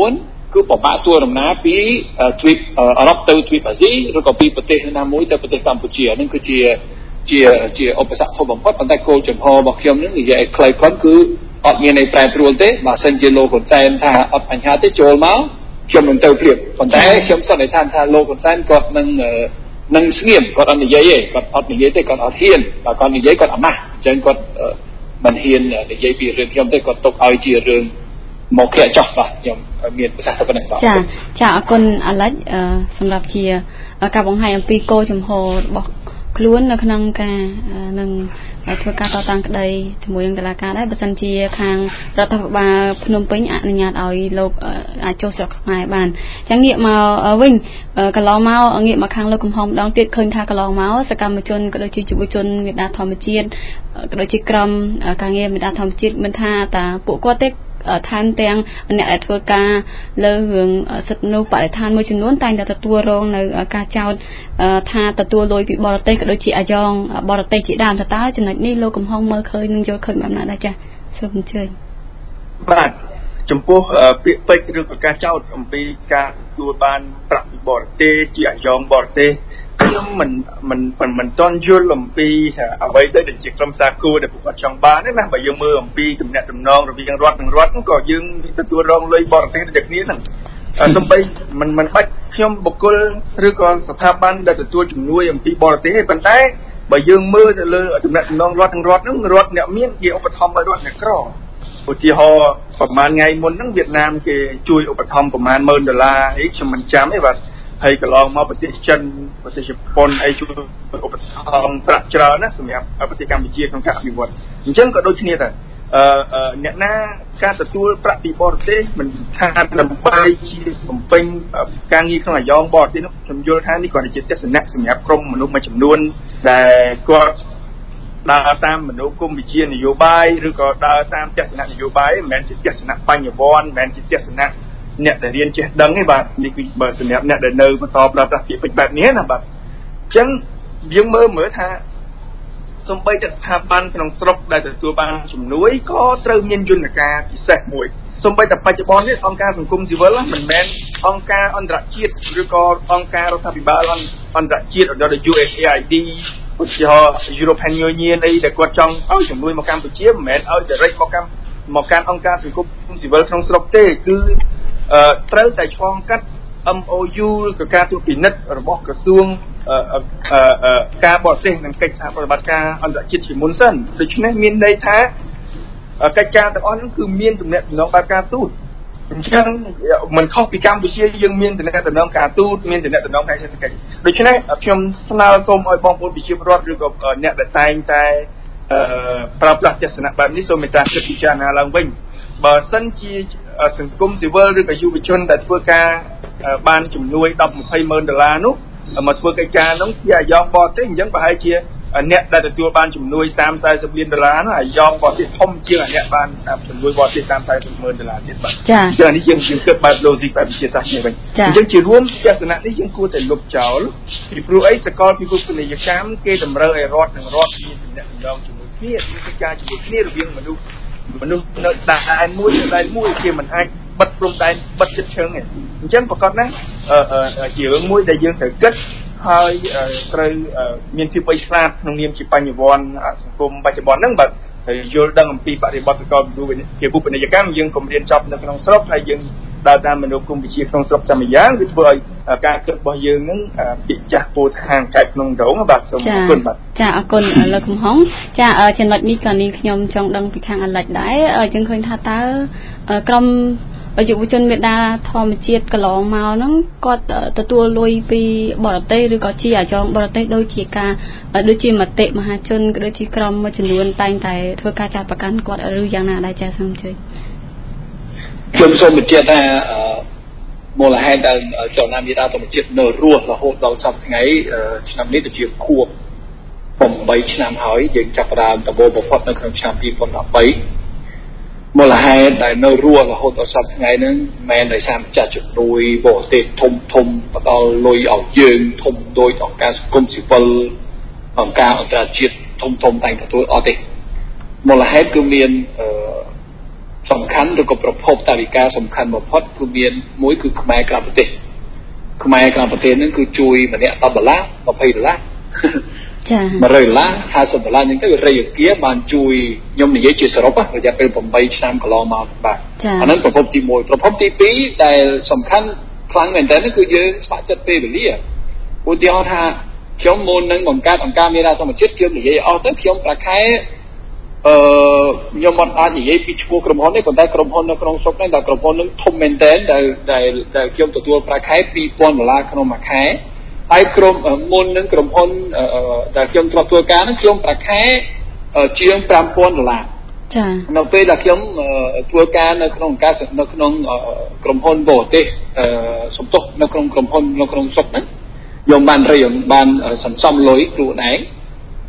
19 គឺពិបាកធ្វើដំណើរពីទ្វីបអឺរ៉ុបទៅទ្វីបអាស៊ីឬក៏ពីប្រទេសណាមួយទៅប្រទេសកម្ពុជាហ្នឹងគឺជាជាជាឧបសគ្គធំបំផុតប៉ុន្តែគោលចំហរបស់ខ្ញុំហ្នឹងនិយាយឲ្យខ្លីៗគឺអត់មានអីប្រែប្រួលទេបើសិនជាលោកហ៊ុនសែនថាអត់បញ្ហាទេចូលមកខ្ញុំនឹងទៅព្រៀបប៉ុន្តែខ្ញុំសន្និដ្ឋានថាលោកហ៊ុនសែនគាត់នឹងនឹងស្ងៀមគាត់អត់និយាយទេគាត់អត់និយាយទេគាត់អត់ហ៊ានបើគាត់និយាយគាត់អាម៉ាស់អញ្ចឹងគាត់មិនហ៊ាននិយាយពីរឿងខ្ញុំទេគាត់ទុកឲ្យជារឿងមកគេចោះបាទខ្ញុំមានប្រសាសន៍ទៅប៉ុណ្ណឹងបាទចាចាអរគុណអាឡិចសម្រាប់ជាការបង្ហាញអំពីគោលចំហរបស់ខ្លួននៅក្នុងការនឹងធ្វើការតតាំងក្តីជាមួយនឹងតុលាការដែរបើសិនជាខាងរដ្ឋាភិបាលភ្នំពេញអនុញ្ញាតឲ្យលោកអាចចូលស្រុកខ្មែរបានចឹងងាកមកវិញកន្លងមកងាកមកខាងលោកកំហុងម្ដងទៀតឃើញថាកន្លងមកសកម្មជនក៏ដូចជាយុវជនមេដាធម្មជាតិក៏ដូចជាក្រុមការងារមេដាធម្មជាតិមិនថាតាពួកគាត់ទេឋានទាំងអ្នកដែលធ្វើការលើរឿងសិទ្ធិមនុស្សបរិស្ថានមួយចំនួនតែងតែទទួលរងនៅការចោទថាទទួលលុយពីបរទេសក៏ដូចជាអាយ៉ងបរទេសជាដើមតើចំណុចនេះលោកកំហុងមើលឃើញនឹងយល់ឃើញបែបណាដែរចា៎សូមអញ្ជើញបាទចំពោះពាក្យពេចន៍ឬក៏ការចោទអំពីការទទួលបានប្រាក់ពីបរទេសជាអាយ៉ងបរទេសខ្ញុំមិនមិនមិនមិនតន់យល់អំពីអ្វីដែលជាក្រុមសាគូដែលពួកគាត់ចង់បានទេណាបើយើងមើលអំពីទំនាក់ទំនងរវាងរដ្ឋនិងរដ្ឋក៏យើងទទួលរងលុយបរទេសដូចគ្នាហ្នឹងសំបីមិនមិនបាច់ខ្ញុំបុគ្គលឬក៏ស្ថាប័នដែលទទួលជំនួយអំពីបរទេសទេប៉ុន្តែបើយើងមើលទៅលើទំនាក់ទំនងរដ្ឋនិងរដ្ឋហ្នឹងរដ្ឋអ្នកមានគេឧបត្ថម្ភឲ្យរដ្ឋអ្នកក្រឧទាហរណ៍ប្រហែលថ្ងៃមុនហ្នឹងវៀតណាមគេជួយឧបត្ថម្ភប្រហែលម៉ឺនដុល្លារអីខ្ញុំមិនចាំទេបាទហើយកន្លងមកប្រទេសចិនប្រទេសជប៉ុនអីជួយឧបត្ថម្ភប្រាក់ច្រើនណាសម្រាប់ប្រទេសកម្ពុជាក្នុងការអភិវឌ្ឍអញ្ចឹងក៏ដូចគ្នាដែរអឺអ្នកណាការទទួលប្រាក់ពីបរទេសមិនថាដើម្បីជាបំពេញការងារក្នុងអាយ៉ងបរទេសនោះខ្ញុំយល់ថានេះក៏ជាទស្សនៈសម្រាប់ក្រុមមនុស្សមួយចំនួនដែលគាត់ដើរតាមមនោគមវិជ្ជានយោបាយឬក៏ដើរតាមទស្សនៈនយោបាយមិនមែនជាទស្សនៈបញ្ញវន្តមិនមែនជាទស្សនៈអ្នកដែលរៀនចេះដឹងទេបាទនេះគឺបើសម្រាប់អ្នកដែលនៅបន្តប្រើប្រាស់ពាក្យពេចន៍បែបនេះណាបាទអញ្ចឹងយើងមើលមើលថាសំបីតែស្ថាប័នក្នុងស្រុកដែលទទួលបានជំនួយក៏ត្រូវមានយន្តការពិសេសមួយសំបីតែបច្ចុប្បន្ននេះអង្គការសង្គមស៊ីវិលមិនមែនអង្គការអន្តរជាតិឬក៏អង្គការរដ្ឋាភិបាលអន្តរជាតិដូច U S A I D ឧទាហរណ៍ European Union អីដែលគាត់ចង់ឲ្យជំនួយមកកម្ពុជាមិនមែនឲ្យ direct មកកាន់មកកាន់អង្គការសង្គមស៊ីវិលក្នុងស្រុកទេគឺត្រូវតែឆ្លងកាត់ M O U ឬក៏ការត្រួតពិនិត្យរបស់ក្រសួងការបរទេសនិងកិច្ចសហប្រតិបត្តិការអន្តរជាតិជាមុនសិនដូច្នេះមានន័យថាកិច្ចការទាំងអស់នោះគឺមានទំនាក់ទំនងបែបការទូតអញ្ចឹងមិនខុសពីកម្ពុជាយើងមានទំនាក់ទំនងការទូតមានទំនាក់ទំនងផ្នែកសេដ្ឋកិច្ចដូច្នេះខ្ញុំស្នើសូមឲ្យបងប្អូនប្រជាពលរដ្ឋឬក៏អ្នកដែលតែងតែប្រើប្រាស់ទស្សនៈបែបនេះសូមមេត្តាគិតពិចារណាឡើងវិញបើសិនជាសង្គមស៊ីវិលឬក៏យុវជនដែលធ្វើការបានជំនួយដប់20ម៉ឺនដុល្លារនោះមកធ្វើកិច្ចការនោះជាអាយ៉ងបរទេសអញ្ចឹងប្រហែលជាអ្នកដែលទទួលបានជំនួយ30 40លានដុល្លារនោះអាយ៉ងបរទេសធំជាងអ្នកបានជំនួយបរទេស30 40ម៉ឺនដុល្លារទៀតបាទចា៎អញ្ចឹងនេះយើងយើងគិតបែប logic បែបវិទ្យាសាស្ត្រនេះវិញអញ្ចឹងជារួមទស្សនៈនេះយើងគួរតែលុបចោលពីព្រោះអីសកលពិភពពាណិជ្ជកម្មគេតម្រូវឲ្យរដ្ឋនិងរដ្ឋមានទំនាក់ទំនងជាមួយគ្នាមានកិច្ចការជាមួយគ្នារវាងមនុស្សមនុស្សនៅដែនមួយនៅដែនមួយគេមិនអាចបិទព្រំដែនបិទជិតឈឹងទេអញ្ចឹងប្រកាសណាជារឿងមួយដែលយើងត្រូវគិតហើយត្រូវមានភាពវៃឆ្លាតក្នុងនាមជាបញ្ញវន្តសង្គមបច្ចុប្បន្នហ្នឹងបាទហើយយល់ដឹងអំពីបរិបទសកលជាពុពាណិជ្ជកម្មយើងកុំរៀនចប់នៅក្នុងស្រុកហើយយើងដើរតាមមនោគមវិជ្ជាក្នុងស្រុកតែម្យ៉ាងវាធ្វើឲ្យការគិតរបស់យើងហ្នឹងពាក្យចាស់ពោលថាកែបក្នុងរងបាទសូមអរគុណបាទចាអរគុណលោកកំហុងចាចំណុចនេះក៏នេះខ្ញុំចង់ដឹងពីខាងអាឡិចដែរយើងឃើញថាតើក្រុមយុវជនមេដាធម្មជាតិកន្លងមកហ្នឹងគាត់ទទួលលុយពីបរទេសឬក៏ជាអាយ៉ងបរទេសដូចជាការដូចជាមតិមហាជនក៏ដូចជាក្រុមមួយចំនួនតែងតែធ្វើការចាត់ប្រកាន់គាត់ឬយ៉ាងណាដែរចាសូមជួយខ្ញុំសូមបញ្ជាក់ថាមូលហេតុដែលចលនាមេដាធម្មជាតិនៅរស់រហូតដល់សប្តាហ៍ថ្ងៃឆ្នាំនេះទៅជាខួប8ឆ្នាំហើយយើងចាប់ផ្ដើមដំបូងបំផុតនៅក្នុងឆ្នាំ2013មូលហេតុដែលនៅរស់រហូតដល់សប្តាហ៍ថ្ងៃហ្នឹងមិនដោយសារម្ចាស់ជំនួយបរទេសធំធំផ្ដល់លុយឲ្យយើងធំដោយអង្គការសង្គមស៊ីវិលអង្គការអន្តរជាតិធំធំតែងទទួលអត់ទេមូលហេតុគឺមានអឺសំខាន់ឬក៏ប្រភពតាវិការសំខាន់បំផុតគឺមានមួយគឺខ្មែរក្រៅប្រទេសខ្មែរក្រៅប្រទេសហ្នឹងគឺជួយម្នាក់10ដុល្លារ20ដុល្លារចា៎100ដុល្លារ50ដុល្លារហ្នឹងទៅរយគាបានជួយខ្ញុំនិយាយជាសរុបរយៈពេល8ឆ្នាំកន្លងមកបាទអាហ្នឹងប្រភពទី1ប្រភពទី2ដែលសំខាន់ខ្លាំងមែនតើគឺយើងស្ម័គ្រចិត្តពេលវេលាឧទាហរណ៍ថាខ្ញុំមុននឹងបង្កើតអង្គការមេដាធម្មជាតិខ្ញុំនិយាយអស់ទៅខ្ញុំប្រាក់ខែអឺខ្ញុំមិនអាចនិយាយពីឈ្មោះក្រុមហ៊ុនទេប៉ុន្តែក្រុមហ៊ុននៅក្នុងស្រុកនេះដែលក្រុមហ៊ុននឹងធំមែនទែនដែលដែលដែលខ្ញុំទទួលប្រាក់ខែពីរពាន់ដុល្លារក្នុងមួយខែហើយក្រុមមុននឹងក្រុមហ៊ុនដែលខ្ញុំធ្លាប់ធ្វើការហ្នឹងខ្ញុំប្រាក់ខែជាងប្រាំពាន់ដុល្លារចា៎នៅពេលដែលខ្ញុំធ្វើការនៅក្នុងអង្គការនៅក្នុងក្រុមហ៊ុនបរទេសសំទុះនៅក្នុងក្រុមហ៊ុននៅក្នុងស្រុកហ្នឹងខ្ញុំបានរៀនបានសន្សំលុយខ្លួនឯង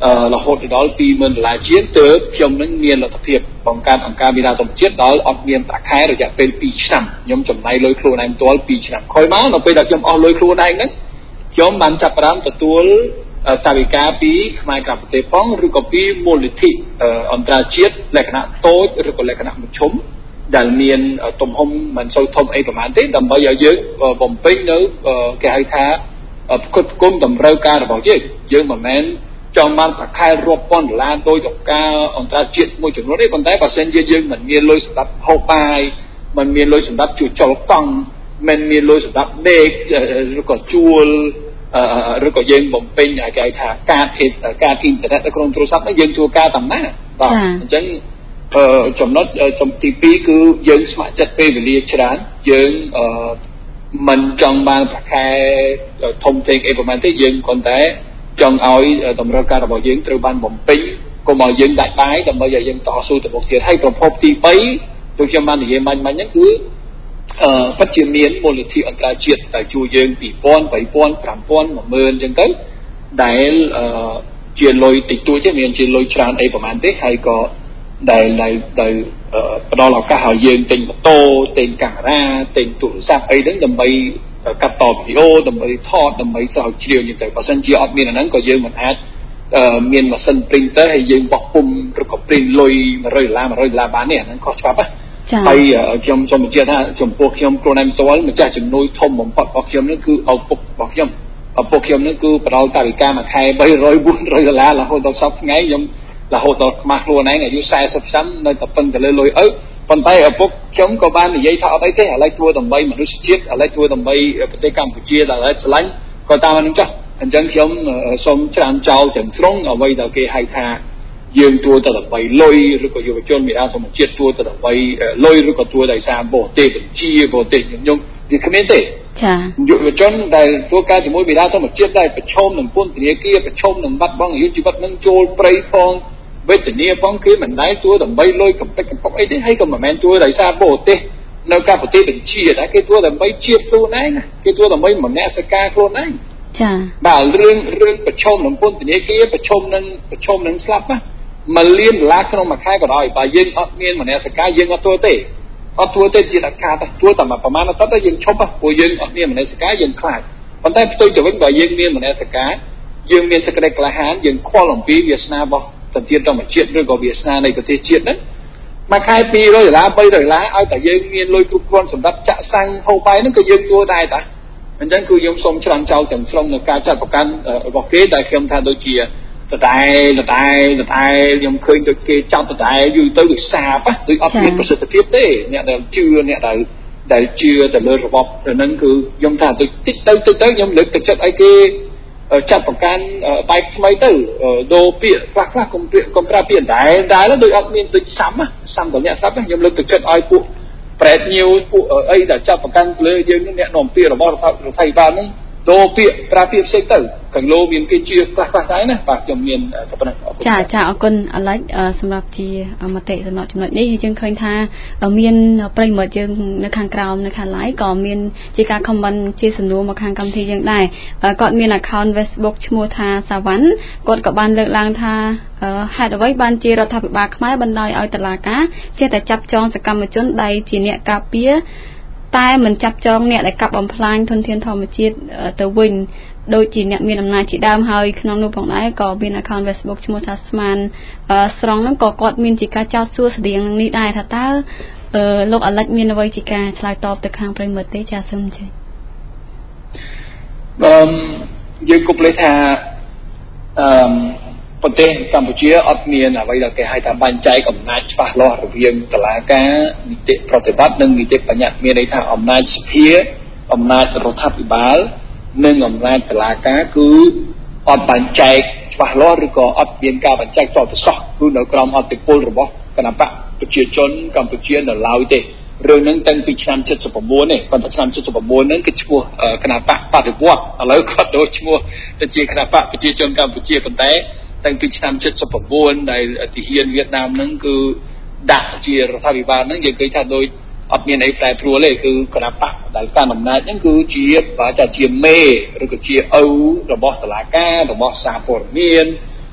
រហូតដល់ពីរម៉ឺនដុល្លារជាងទើបខ្ញុំនឹងមានលទ្ធភាពបង្កើតអង្គការមេដាធម្មជាតិដល់អត់មានប្រាក់ខែរយៈពេលពីរឆ្នាំខ្ញុំចំណាយលុយខ្លួនឯងផ្ទាល់ពីរឆ្នាំក្រោយមកនៅពេលដែលខ្ញុំអស់លុយខ្លួនឯងហ្នឹងខ្ញុំបានចាប់ផ្ដើមទទួលតាវិការពីខ្មែរក្រៅប្រទេសផងឬក៏ពីមូលនិធិអន្តរជាតិលក្ខណៈតូចឬក៏លក្ខណៈមធ្យមដែលមានទំហំមិនសូវធំអីប្រហែលទេដើម្បីឲ្យយើងបំពេញនៅគេហៅថាផ្គត់ផ្គុំតម្រូវការរបស់យើងយើងមិនមែនចង់បានប្រាក់ខែរាប់ពាន់ដុល្លារដោយអង្គការអន្តរជាតិមួយចំនួនទេប៉ុន្តែបើសិនជាយើងមិនមានលុយសម្រាប់ហូបបាយមិនមានលុយសម្រាប់ជួសជុលកង់មិនមានលុយសម្រាប់ដេកឬក៏ជួលឬក៏យើងបំពេញគេហៅថាការការអ៊ីនធឺណិតនៅក្នុងទូរស័ព្ទហ្នឹងយើងជួលការតាមណាបាទអញ្ចឹងចំណុចចំទីពីរគឺយើងស្ម័គ្រចិត្តពេលវេលាច្រើនយើងមិនចង់បានប្រាក់ខែធំធេងអីប្រហែលទេយើងគ្រាន់តែចង់ឲ្យតម្រូវការរបស់យើងត្រូវបានបំពេញកុំឲ្យយើងដាច់បាយដើម្បីឲ្យយើងតស៊ូទៅមុខទៀតហើយប្រភពទីបីដូចខ្ញុំបាននិយាយមិញមិញហ្នឹងគឺអឺពិតជាមានមូលនិធិអន្តរជាតិដែលជួយយើងពីរពាន់ បីពាន់ ប្រាំពាន់ មួយម៉ឺនអញ្ចឹងទៅដែលអឺជាលុយតិចតួចទេមានជាលុយច្រើនអីប្រហែលទេហើយក៏ដែលដែលដែលផ្ដល់ឱកាសឲ្យយើងទិញម៉ូតូទិញកាមេរ៉ាទិញទូរស័ព្ទអីហ្នឹងដើម្បីកាត់តវីដេអូដើម្បីថតដើម្បីស្រាវជ្រាវយ៉ាងទៅបើសិនជាអត់មានអាហ្នឹងក៏យើងមិនអាចមានម៉ាស៊ីន printer ហើយយើងបោះពុម្ពឬក៏ print លុយ100ដុល្លារ100ដុល្លារបានទេអាហ្នឹងខុសច្បាប់ណាហើយខ្ញុំសូមបញ្ជាក់ថាចំពោះខ្ញុំខ្លួនឯងផ្ទាល់ម្ចាស់ជំនួយធំបំផុតរបស់ខ្ញុំហ្នឹងគឺឪពុករបស់ខ្ញុំឪពុកខ្ញុំហ្នឹងគឺផ្ដល់តាវិការមួយខែបីរយ បួនរយដុល្លាររហូតដល់សប្តាហ៍ថ្ងៃខ្ញុំរហូតដល់ខ្មាស់ខ្លួនឯងអាយុសែសិបឆ្នាំនៅតែពឹងទៅលើលុយឪប៉ុន្តែឪពុកខ្ញុំក៏បាននិយាយថាអត់អីទេឥឡូវធ្វើដើម្បីមនុស្សជាតិឥឡូវធ្វើដើម្បីប្រទេសកម្ពុជាដែលស្រឡាញ់ក៏តាមនឹងចុះអញ្ចឹងខ្ញុំសូមច្រានចោលទាំងស្រុងអ្វីដែលគេហៅថាយើងទួទៅដើម្បីលុយឬក៏យុវជនមេដាធម្មជាតិទួទៅដើម្បីលុយឬក៏ទួដោយសារបរទេសបញ្ជាបរទេសខ្ញុំវាគ្មានទេចាយុវជនដែលធ្វើការជាមួយមេដាធម្មជាតិដែលប្រឈមនឹងពន្ធនាគារប្រឈមនឹងបាត់បង់អាយុជីវិតនឹងចូលព្រៃផងវេទនាផងគឺមិនដែលទួដើម្បីលុយកំពេចកំពុកអីទេហើយក៏មិនមែនទួដោយសារបរទេសនៅកម្ពុជាបញ្ជាដែរគេទួដើម្បីជាតិខ្លួនឯងគេទួដើម្បីមនសិការខ្លួនឯងចាបាទរឿងរឿងប្រឈមនឹងពន្ធនាគារប្រឈមនឹងប្រឈមនឹងស្លាប់ណាមួយលានដុល្លារក្នុងមួយខែក៏ដោយបើយើងអត់មានមនសិការយើងអត់ទួទេអត់ទួទេជាដាច់ខាតទួតែប្រហែលអត់ទៅយើងឈប់ព្រោះយើងអត់មានមនសិការយើងខ្លាចប៉ុន្តែផ្ទុយទៅវិញបើយើងមានមនសិការយើងមានសេចក្តីក្លាហានយើងខ្វល់អំពីវាសនារបស់ប្រទេសធម្មជាតិឬក៏វាសនានៃប្រទេសជាតិហ្នឹងមួយខែពីររយដុល្លារបីរយដុល្លារឲ្យតែយើងមានលុយគ្រប់គ្រាន់សម្រាប់ចាក់សាំងហូបបាយហ្នឹងក៏យើងទួដែរតាអញ្ចឹងគឺខ្ញុំសូមច្រានចោលទាំងស្រុងនៅការចាត់ប្រកាន់របស់គេដែលខ្ញុំថាដូចជាតតែតតែតតែខ្ញុំឃើញដូចគេចាប់តតែយូរទៅដូចសាបដូចអត់មានប្រសិទ្ធភាពទេអ្នកដែលជឿអ្នកដែលដែលជឿទៅលើរបបហ្នឹងគឺខ្ញុំថាតិចតិចទៅតិចទៅខ្ញុំលើកទឹកចិត្តឲ្យគេចាត់ប្រកាន់បែបថ្មីទៅដូរពាក្យខ្លះខ្លះកុំពាក្យកុំប្រើពាក្យដែរដែរដូចអត់មានដូចសាំសាំតអ្នកស្រាប់ខ្ញុំលើកទឹកចិត្តឲ្យពួកប្រែតញៀវពួកអីដែលចាត់ប្រកាន់លើយើងអ្នកនាំពាក្យរបស់រដ្ឋាភិបាលហ្នឹងដូរពាក្យប្រើពាក្យផ្សេងទៅខាងលោមានគេជឿខ្លះខ្លះដែរណាបាទខ្ញុំមានតែប៉ុណ្ណឹងចាចាអរគុណអាឡិចសម្រាប់ជាមតិសំណុចចំណុចនេះយើងឃើញថាមានប្រិមត្តយើងនៅខាងក្រោមនៅខាង live ក៏មានជាការ comment ជាសំណួរមកខាងកម្មវិធីយើងដែរគាត់មាន account Facebook ឈ្មោះថាសាវ៉ាន់គាត់ក៏បានលើកឡើងថាហេតុអ្វីបានជារដ្ឋាភិបាលខ្មែរបណ្ដោយឲ្យតុលាការចេះតែចាប់ចងសកម្មជនដែលជាអ្នកការពារតែមិនចាប់ចងអ្នកដែលកាប់បំផ្លាញធនធានធម្មជាតិទៅវិញដូចជាអ្នកមានអំណាចជាដើមហើយក្នុងនោះផងដែរក៏មាន account Facebook ឈ្មោះថាស្មានស្រង់ហ្នឹងក៏គាត់មានជាការចោទសួរស្តៀងនឹងនេះដែរថាតើលោកអាឡិចមានអ្វីជាការឆ្លើយតបទៅខាងប្រិមត្តទេចាសូមអញ្ជើញអឺយើងគប់លេខថាអឺប្រទេសកម្ពុជាអត់មានអ្វីដែលគេហៅថាបែងចែកអំណាចច្បាស់លាស់រវាងតុលាការនីតិប្រតិបត្តិនិងនីតិបញ្ញត្តិមានន័យថាអំណាចសភាអំណាចរដ្ឋាភិបាលនិងអំណាចតុលាការគឺអត់បែងចែកច្បាស់លាស់ឬក៏អត់មានការបែងចែកតទៅសោះគឺនៅក្រោមអធិបុលរបស់គណបកប្រជាជនកម្ពុជានៅឡើយទេរឿងហ្នឹងតាំងពីឆ្នាំเจ็ดสิบเก้าនេះគាត់ឆ្នាំเจ็ดสิบเก้าហ្នឹងគឺឈ្មោះគណបកបដិវត្តឥឡូវគាត់ដូរឈ្មោះទៅជាគណបកប្រជាជនកម្ពុជាប៉ុន្តែតាំងពីឆ្នាំเจ็ดสิบเก้าដែលទាហានវៀតណាមហ្នឹងគឺដាក់ជារដ្ឋាភិបាលហ្នឹងយើងឃើញថាដូចអត់មានអីប្រែប្រួលទេគឺគណបកដែលកាន់អំណាចហ្នឹងគឺជាបើថាជាមេឬក៏ជាឪរបស់តុលាការរបស់សារព័ត៌មាន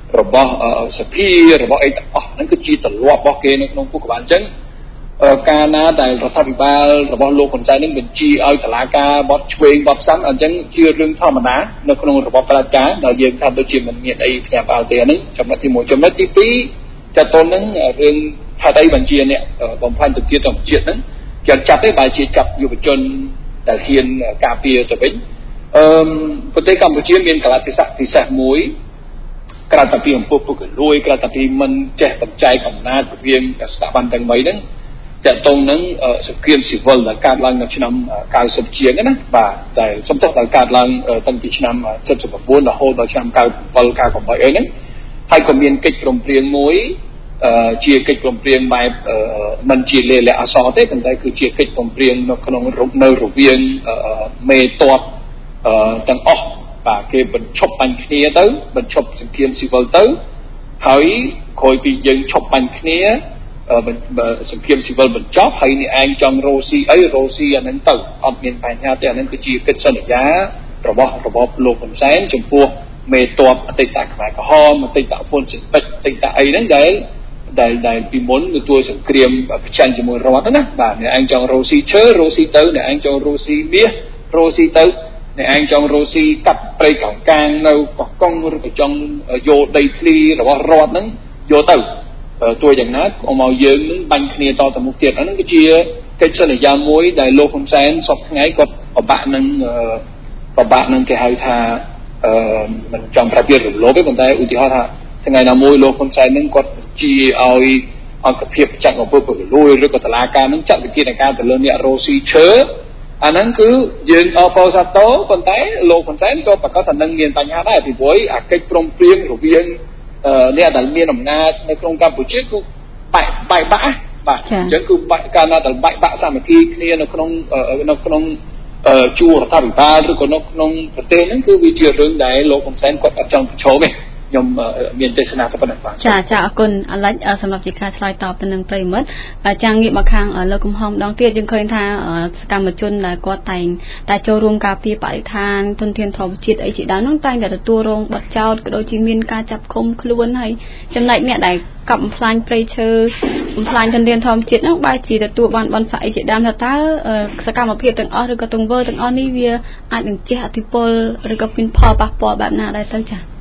របស់សភារបស់អីទាំងអស់ហ្នឹងគឺជាទម្លាប់របស់គេនៅក្នុងពួកក្បាលអញ្ចឹងការណាដែលរដ្ឋាភិបាលរបស់លោកហ៊ុនសែននឹងបញ្ជាឲ្យតុលាការបត់ឆ្វេងបត់សាំអញ្ចឹងជារឿងធម្មតានៅក្នុងរបបប្រជាការដែលយើងថាដូចជាមិនមានអីផ្ទះបាល់ទេហ្នឹងចំណុចទីមួយចំណុចទីពីរចាត់តននឹងរឿងហេតុអីបញ្ជាអ្នកបំផ្លាញទៅទៀតទៅជាតិហ្នឹងគេចាត់ទេបើជាចាប់យុវជនដែលហ៊ានការពារទៅវិញអឺប្រទេសកម្ពុជាមានកលៈទេសៈពិសេសមួយក្រៅតែពីអំពើពុករលួយក្រៅតែពីមិនចេះបញ្ចែកអំណាចរវាងស្ថាប័នទាំងបីហ្នឹងតែតងនឹងសង្គ្រាមស៊ីវិលដែលកើតឡើងនៅឆ្នាំ90ជាងណាបាទតែសំទោសដែលកើតឡើងតាំងពីឆ្នាំ79រហូតដល់ឆ្នាំ97 98អីហ្នឹងហើយក៏មានកិច្ចព្រមព្រៀងមួយជាកិច្ចព្រមព្រៀងបែបមិនជាលេខអក្សរទេប៉ុន្តែគឺជាកិច្ចព្រមព្រៀងនៅក្នុងនៅរវាងមេតបទាំងអស់បាទគេបញ្ឈប់បាញ់គ្នាទៅបញ្ឈប់សង្គ្រាមស៊ីវិលទៅហើយក្រោយពីយើងឈប់បាញ់គ្នាសង្គ្រាមស៊ីវិលបញ្ចប់ហើយនេះឯងចង់រស់ស៊ីអីរស់ស៊ីអាហ្នឹងទៅអត់មានបញ្ហាទេអាហ្នឹងគឺជាកិច្ចសន្យារបស់របបលោកហ៊ុនសែនចំពោះមេតបអតីតខ្មែរក្រហមអតីតហ៊ុនស៊ិនពេជ្រអតីតអីហ្នឹងដែលដែលដែលពីមុនទទួលសង្គ្រាមប្រឆាំងជាមួយរដ្ឋណាបាទអ្នកឯងចង់រស់ស៊ីឈើរស់ស៊ីទៅអ្នកឯងចង់រស់ស៊ីមាសរស់ស៊ីទៅអ្នកឯងចង់រស់ស៊ីកាប់ព្រៃកោងកាងនៅកោះកុងឬក៏ចង់យកដីធ្លីរបស់រដ្ឋហ្នឹងយកទៅទោះយ៉ាងណាកុំឲ្យយើងនឹងបាញ់គ្នាតទៅមុខទៀតអាហ្នឹងគឺជាកិច្ចសន្យាមួយដែលលោកហ៊ុនសែនសពថ្ងៃគាត់ប្របាក់នឹងប្របាក់នឹងគេហៅថាអឺមិនចង់ប្រាប់ពីរំលោភទេប៉ុន្តែឧទាហរណ៍ថាថ្ងៃណាមួយលោកហ៊ុនសែននឹងគាត់ជាឲ្យអង្គភាពចាត់អំពើពុករលួយឬក៏តុលាការនឹងចាត់វិធានការទៅលើអ្នករស់ស៊ីឈើអាហ្នឹងគឺយើងអបអរសាទរប៉ុន្តែលោកហ៊ុនសែនក៏ប្រកាសថានឹងមានបញ្ហាដែរពីព្រោះអាកិច្ចព្រមព្រៀងរវាងអ្នកដែលមានអំណាចនៅក្នុងកម្ពុជាគឺបែកបែកបាក់បាទអញ្ចឹងគឺកាលណាដែលបែកបាក់សាមគ្គីគ្នានៅក្នុងនៅក្នុងជួររដ្ឋាភិបាលឬក៏នៅក្នុងប្រទេសហ្នឹងគឺវាជារឿងដែលលោកហ៊ុនសែនគាត់អត់ចង់ប្រឈមទេខ្ញុំមានទេសនាទៅប៉ុណ្ណឹងបាទចាចាអរគុណអាឡិចសម្រាប់ជាការឆ្លើយតបទៅនឹងប្រិយមិត្តចាំងាកមកខាងលោកកំហុងម្ដងទៀតយើងឃើញថាសកម្មជនដែលគាត់តែងតែចូលរួមការពារបរិស្ថានទុនធានធម្មជាតិអីជាដើមហ្នឹងតែងតែទទួលរងបទចោទក៏ដូចជាមានការចាប់ឃុំខ្លួនហើយចំណែកអ្នកដែលកាប់បំផ្លាញព្រៃឈើបំផ្លាញទុនធានធម្មជាតិហ្នឹងបែរជាទទួលបានប័ណ្ណផ្សាកអីជាដើមថាតើសកម្មភាពទាំងអស់ឬក៏ទង្វើទាំងអស់នេះវាអាចនឹងជះឥទ្ធិពលឬក៏មានផលប៉ះពាល់បែបណាដែរទៅចា៎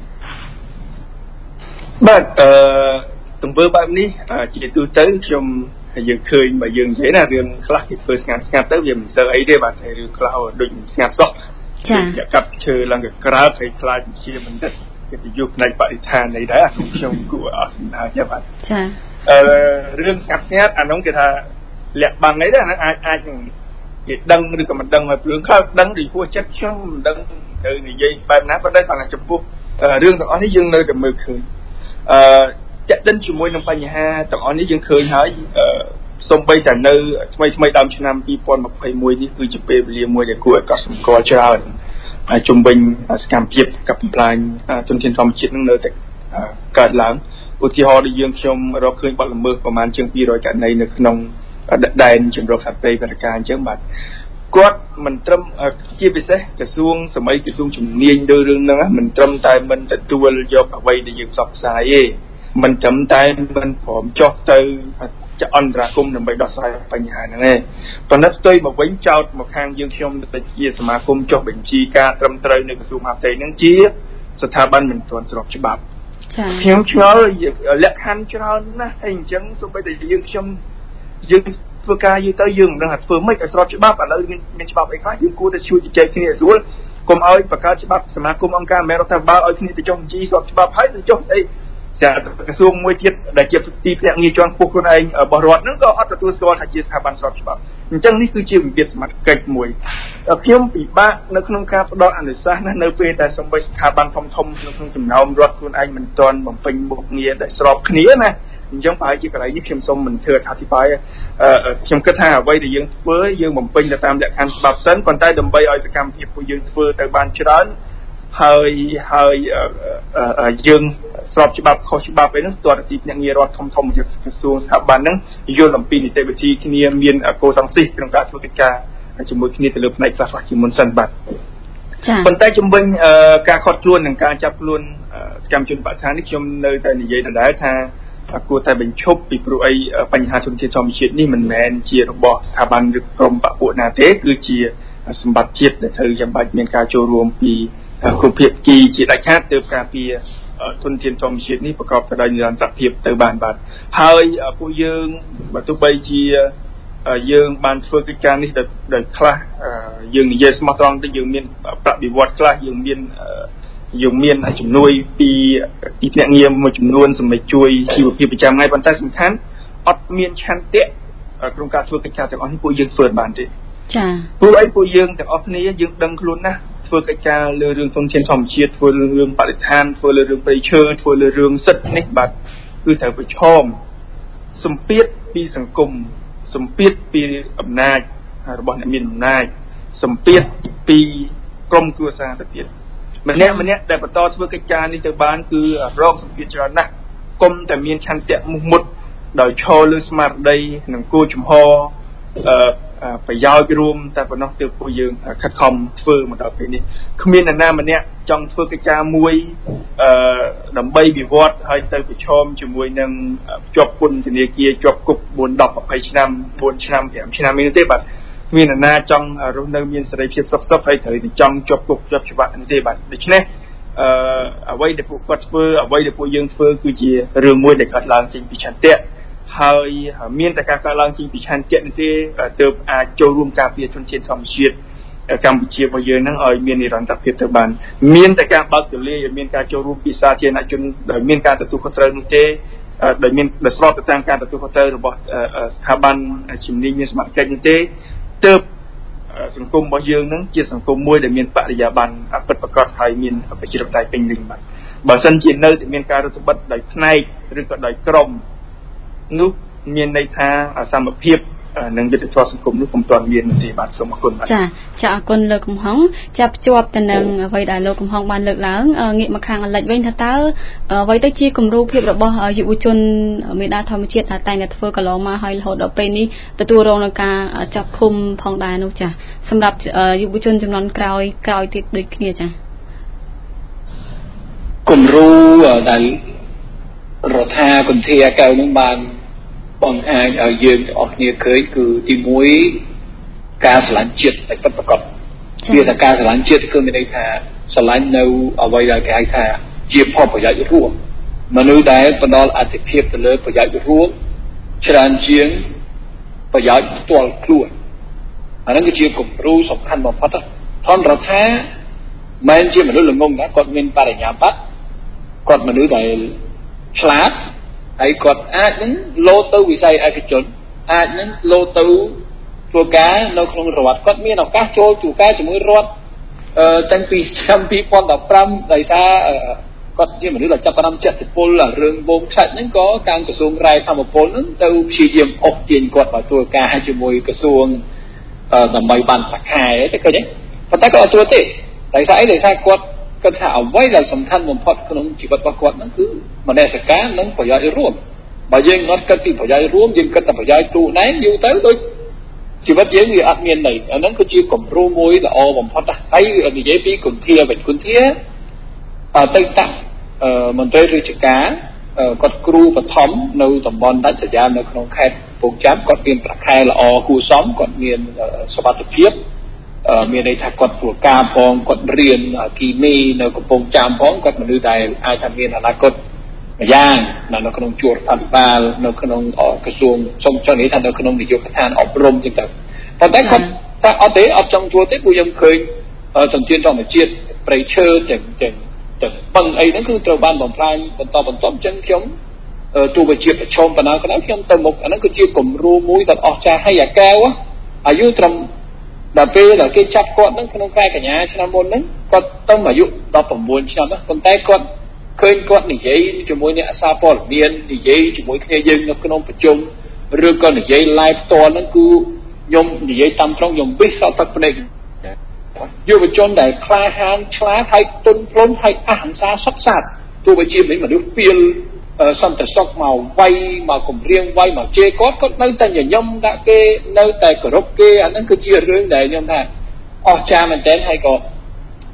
បាទអឺទង្វើបែបនេះជាទូទៅខ្ញុំយើងឃើញបើយើងនិយាយណារឿងខ្លះគេធ្វើស្ងាត់ស្ងាត់ទៅវាមិនសូវអីទេបាទហើយរឿងខ្លះដូចស្ងាត់សោះចាកាប់ឈើឡើងក៏ក្រើកហើយខ្លាចជាបណ្ឌិតកិត្តិយសផ្នែកបរិស្ថានអីដែរខ្ញុំគួរអត់សម្ដៅទេបាទចាអឺរឿងស្ងាត់ស្ងាត់អានោះគេថាលាក់បាំងអីដែរអានោះអាចអាចគេដឹងឬក៏មិនដឹងហើយរឿងខ្លះដឹងពីពោះចិត្តខ្ញុំមិនដឹងទៅនិយាយបែបណាប៉ុន្តែគាត់ថាចំពោះរឿងទាំងអស់នេះយើងនៅតែមើលឃើញអឺចាក់ដិនជាមួយនឹងបញ្ហាទាំងអស់នេះយើងឃើញហើយអឺសូម្បីតែនៅថ្មីថ្មីដើមឆ្នាំពីរពាន់ម្ភៃមួយនេះគឺជាពេលវេលាមួយដែលគួរឲ្យកត់សម្គាល់ច្រើនហើយជំវិញសកម្មភាពកាប់បំផ្លាញទុនធានធម្មជាតិនឹងនៅតែកើតឡើងឧទាហរណ៍ដូចយើងខ្ញុំរកឃើញបទល្មើសប្រមាណជាងពីររយករណីនៅក្នុងដែនជំរកសត្វព្រៃបរិការអញ្ចឹងបាទគាត់មិនត្រឹមជាពិសេសក្រសួងសម័យក្រសួងជំនាញលើរឿងហ្នឹងមិនត្រឹមតែមិនទទួលយកអ្វីដែលយើងផ្សព្វផ្សាយទេមិនត្រឹមតែមិនព្រមចុះទៅចអន្តរាគមន៍ដើម្បីដោះស្រាយបញ្ហាហ្នឹងទេប៉ុន្តែផ្ទុយមកវិញចោតមកខាងយើងខ្ញុំទៅជាសមាគមចុះបញ្ជីការត្រឹមត្រូវនៅក្រសួងមហាផ្ទៃហ្នឹងជាស្ថាប័នមិនទាន់ស្របច្បាប់ខ្ញុំឆ្ងល់លក្ខខណ្ឌច្រើនណាស់ហើយអញ្ចឹងសូម្បីតែយើងខ្ញុំយើងធ្វើការយូរទៅយើងមិនដឹងថាធ្វើម៉េចឲ្យស្របច្បាប់ឥឡូវមានមានច្បាប់អីខ្លះយើងគួរតែជួយជជែកគ្នាស្រួលកុំឲ្យបង្កើតច្បាប់សមាគមអង្គការមេរដ្ឋាភិបាលឲ្យគ្នាទៅចុះបញ្ជីស្របច្បាប់ហើយទៅចុះអីចាក្រសួងមួយទៀតដែលជាទីភ្នាក់ងារជាន់ខ្ពស់ខ្លួនឯងរបស់រដ្ឋហ្នឹងក៏អត់ទទួលស្គាល់ថាជាស្ថាប័នស្របច្បាប់អញ្ចឹងនេះគឺជាវិវាទសមត្ថកិច្ចមួយខ្ញុំពិបាកនៅក្នុងការផ្ដល់អនុសាសន៍ណានៅពេលដែលសម្បិស្ថាប័នធំធំនៅក្នុងចំណោមរដ្ឋខ្លួនឯងមិនទាន់បំពេញមុខងារដែលស្របគ្នាណាអញ្ចឹងប្រហែលជាកន្លែងនេះខ្ញុំសូមមិនធ្វើអធិប្បាយខ្ញុំគិតថាអ្វីដែលយើងធ្វើយើងបំពេញទៅតាមលក្ខខណ្ឌច្បាប់សិនប៉ុន្តែដើម្បីឲ្យសកម្មភាពរបស់យើងធ្វើទៅបានច្រើនហើយហើយយើងស្របច្បាប់ខុសច្បាប់អីហ្នឹងតើទីភ្នាក់ងាររដ្ឋធំធំជាក្រសួងស្ថាប័នហ្នឹងយល់អំពីនីតិវិធីគ្នាមានកោសង្ស៊ីក្នុងការធ្វើកិច្ចការជាមួយគ្នាទៅលើផ្នែកខ្លះៗជាមុនសិនបាទចា៎ប៉ុន្តែជំវិញការខាត់ខ្លួននិងការចាប់ខ្លួនកម្មជនបរិស្ថាននេះខ្ញុំនៅតែនិយាយដដែលថាគួរតែបញ្ឈប់ពីព្រោះអីបញ្ហាធនធានធម្មជាតិនេះមិនមែនជារបស់ស្ថាប័នឬក្រុមបពុណាទេគឺជាសម្បត្តិជាតិដែលត្រូវចាំបាច់មានការចូលរួមពីគ្រប់ភាគីជាដាច់ខាតទើបការពារធនធានធម្មជាតិនេះប្រកបទៅដោយនិរន្តរភាពទៅបានបាទហើយពួកយើងបើទោះបីជាយើងបានធ្វើកិច្ចការនេះដោយខ្លះយើងនិយាយស្មោះត្រង់ទៅយើងមានប្រតិបត្តិខ្លះយើងមានយើងមានជំនួយពីទីភ្នាក់ងារមួយចំនួនសម្រាប់ជួយជីវភាពប្រចាំថ្ងៃប៉ុន្តែសំខាន់អត់មានឆន្ទៈក្នុងការធ្វើកិច្ចការទាំងអស់នេះពួកយើងធ្វើបានទេចា៎ព្រោះអីពួកយើងទាំងអស់គ្នាយើងដឹងខ្លួនណាស់ធ្វើកិច្ចការលើរឿងធនធានធម្មជាតិធ្វើលើរឿងបរិស្ថានធ្វើលើរឿងព្រៃឈើធ្វើលើរឿងសិទ្ធិនេះបាទគឺត្រូវប្រឈមសម្ពាធពីសង្គមសម្ពាធពីអំណាចរបស់អ្នកមានអំណាចសម្ពាធពីក្រុមគ្រួសារទៅទៀតម្នាក់ម្នាក់ដែលបន្តធ្វើកិច្ចការនេះទៅបានគឺរងសម្ពាធច្រើនណាស់គុំតែមានឆន្ទៈមុខមុតដោយឈរលើស្មារតីនិងគោលជំហរអឺប្រយោជន៍រួមតែប៉ុណ្ណោះទើបពួកយើងខិតខំធ្វើមកដល់ពេលនេះគ្មាននរណាម្នាក់ចង់ធ្វើកិច្ចការមួយអឺដើម្បីវិវត្តហើយទៅប្រឈមជាមួយនឹងជាប់ពន្ធនាគារជាប់គុកbốn, mười, hai mươiឆ្នាំ4ឆ្នាំ5ឆ្នាំនេះទេបាទគ្មាននរណាចង់រស់នៅមានសេរីភាពសុខសុខហើយត្រូវតែចង់ជាប់គុកជាប់ច្បាប់នេះទេបាទដូច្នេះអឺអ្វីដែលពួកគាត់ធ្វើអ្វីដែលពួកយើងធ្វើគឺជារឿងមួយដែលកើតឡើងចេញពីឆន្ទៈហើយមានតែការកើតឡើងចេញពីឆន្ទៈនេះទេទើបអាចចូលរួមការពារធនធានធម្មជាតិកម្ពុជារបស់យើងនឹងឲ្យមាននិរន្តរភាពទៅបានមានតែការបើកទូលាយមានការចូលរួមពីសាធារណជនដែលមានការទទួលខុសត្រូវនោះទេដែលមានដែលស្របទៅតាមការទទួលខុសត្រូវរបស់ស្ថាប័នជំនាញមានសមត្ថកិច្ចនោះទេទើបសង្គមរបស់យើងនឹងជាសង្គមមួយដែលមានបរិយាបន្នពិតប្រាកដហើយមានប្រជាធិបតេយ្យពេញលេញបាទបើសិនជានៅតែមានការរដ្ឋបិទដោយផ្នែកឬក៏ដោយក្រុមនោះមានន័យថាសមភាពនិងយុទ្ធសាស្ត្រសង្គមនោះពុំទាន់មានទេបាទសូមអរគុណបាទចាចាអរគុណលោកកំហុងចាប់ភ្ជាប់ទៅនឹងអ្វីដែលលោកកំហុងបានលើកឡើងងាកមកខាងអាលិចវិញថាតើអ្វីទៅជាគំរូភាពរបស់យុវជនមេដាធម្មជាតិដែលតែងតែធ្វើកន្លងមកហើយរហូតដល់ពេលនេះទទួលរងនឹងការចាប់ឃុំផងដែរនោះចាសម្រាប់យុវជនចំនួនក្រោយក្រោយទៀតដូចគ្នាចាគំរូដែលរដ្ឋាភិបាលគន្ធាកៅនឹងបានបង្ហាញឲ្យយើងទាំងអស់គ្នាឃើញគឺទីមួយការស្រឡាញ់ជាតិឲ្យពិតប្រាកដវាថាការស្រឡាញ់ជាតិគឺមានន័យថាស្រឡាញ់នៅអ្វីដែលគេហៅថាជាផលប្រយោជន៍រួមមនុស្សដែលផ្ដល់អធិភាពទៅលើប្រយោជន៍រួមច្រើនជាងប្រយោជន៍ផ្ទាល់ខ្លួនអានោះគឺជាគំរូសំខាន់បំផុតធម្មរដ្ឋាមិនជាមនុស្សល្ងងណាគាត់មានបរិញ្ញាបត្រគាត់មនុស្សដែលឆ្លាតហើយគាត់អាចនឹងលោទៅវិស័យឯកជនអាចនឹងលោទៅធ្វើការនៅក្នុងរដ្ឋគាត់មានឱកាសចូលធ្វើការជាមួយរដ្ឋអឺតាំងពីឆ្នាំពីរពាន់ដប់ប្រាំដោយសារគាត់ជាមនុស្សដែលចាប់ផ្ដើមចាត់សិពលរឿងបូមខ្សាច់ហ្នឹងក៏ខាងក្រសួងរាយធម្មពលហ្នឹងទៅព្យាយាមអុកទាញគាត់មកធ្វើការជាមួយក្រសួងដើម្បីបានប្រាក់ខែតែឃើញទេប៉ុន្តែគាត់អត់ធ្វើទេដោយសារអីដោយសារគាត់គាត់ថាអ្វីដែលសំខាន់បំផុតក្នុងជីវិតរបស់គាត់ហ្នឹងគឺមនសិការនិងប្រយោជន៍រួមបើយើងអត់គិតពីប្រយោជន៍រួមយើងគិតតែប្រយោជន៍ខ្លួនឯងយូរទៅដូចជីវិតយើងវាអត់មានន័យអាហ្នឹងគឺជាគំរូមួយល្អបំផុតហើយនិយាយពីគុន្ធាវិញគុន្ធាអតីតមន្ត្រីរាជការគាត់គ្រូបឋមនៅតំបន់ដាច់ស្រយាលនៅក្នុងខេត្តកំពង់ចាមគាត់មានប្រាក់ខែល្អគួរសមគាត់មានសុខភាពមានន័យថាគាត់ធ្វើការផងគាត់រៀនគីមីនៅកំពង់ចាមផងគាត់មនុស្សដែលអាចថាមានអនាគតម្យ៉ាងនៅក្នុងជួររដ្ឋាភិបាលនៅក្នុងក្រសួងសុំចង់និយាយថានៅក្នុងនាយកដ្ឋានអប់រំចឹងទៅប៉ុន្តែគាត់ថាអត់ទេអត់ចង់ធ្វើទេពួកយើងឃើញទន្ទានធម្មជាតិព្រៃឈើទាំងទាំងទាំងបឹងអីហ្នឹងគឺត្រូវបានបំផ្លាញបន្តបន្តអញ្ចឹងខ្ញុំទោះបីជាប្រឈមប៉ុណ្ណាក៏ដោយខ្ញុំទៅមុខអាហ្នឹងគឺជាគំរូមួយដ៏អស្ចារ្យហើយអាកែវអាយុត្រឹមដល់ពេលដែលគេចាប់គាត់ហ្នឹងក្នុងខែកញ្ញាឆ្នាំមុនហ្នឹងគាត់ទៅអាយុដប់ប្រាំបួនឆ្នាំប៉ុន្តែគាត់ឃើញគាត់និយាយជាមួយអ្នកសារព័ត៌មាននិយាយជាមួយគ្នាយើងនៅក្នុងប្រជុំឬក៏និយាយ live ផ្ទាល់ហ្នឹងគឺខ្ញុំនិយាយតាមត្រង់ខ្ញុំវិសោទឹកភ្នែកយុវជនដែលក្លាហានឆ្លាតហើយទន់ភ្លន់ហើយអហិង្សាសុខសាន្តទោះបីជាមិនមនុស្សពៀលសន្តិសុខមកវាយមកគម្រាមវាយមកជេរគាត់គាត់នៅតែញញឹមដាក់គេនៅតែគោរពគេអាហ្នឹងគឺជារឿងដែលខ្ញុំថាអស្ចារ្យមែនទែនហើយក៏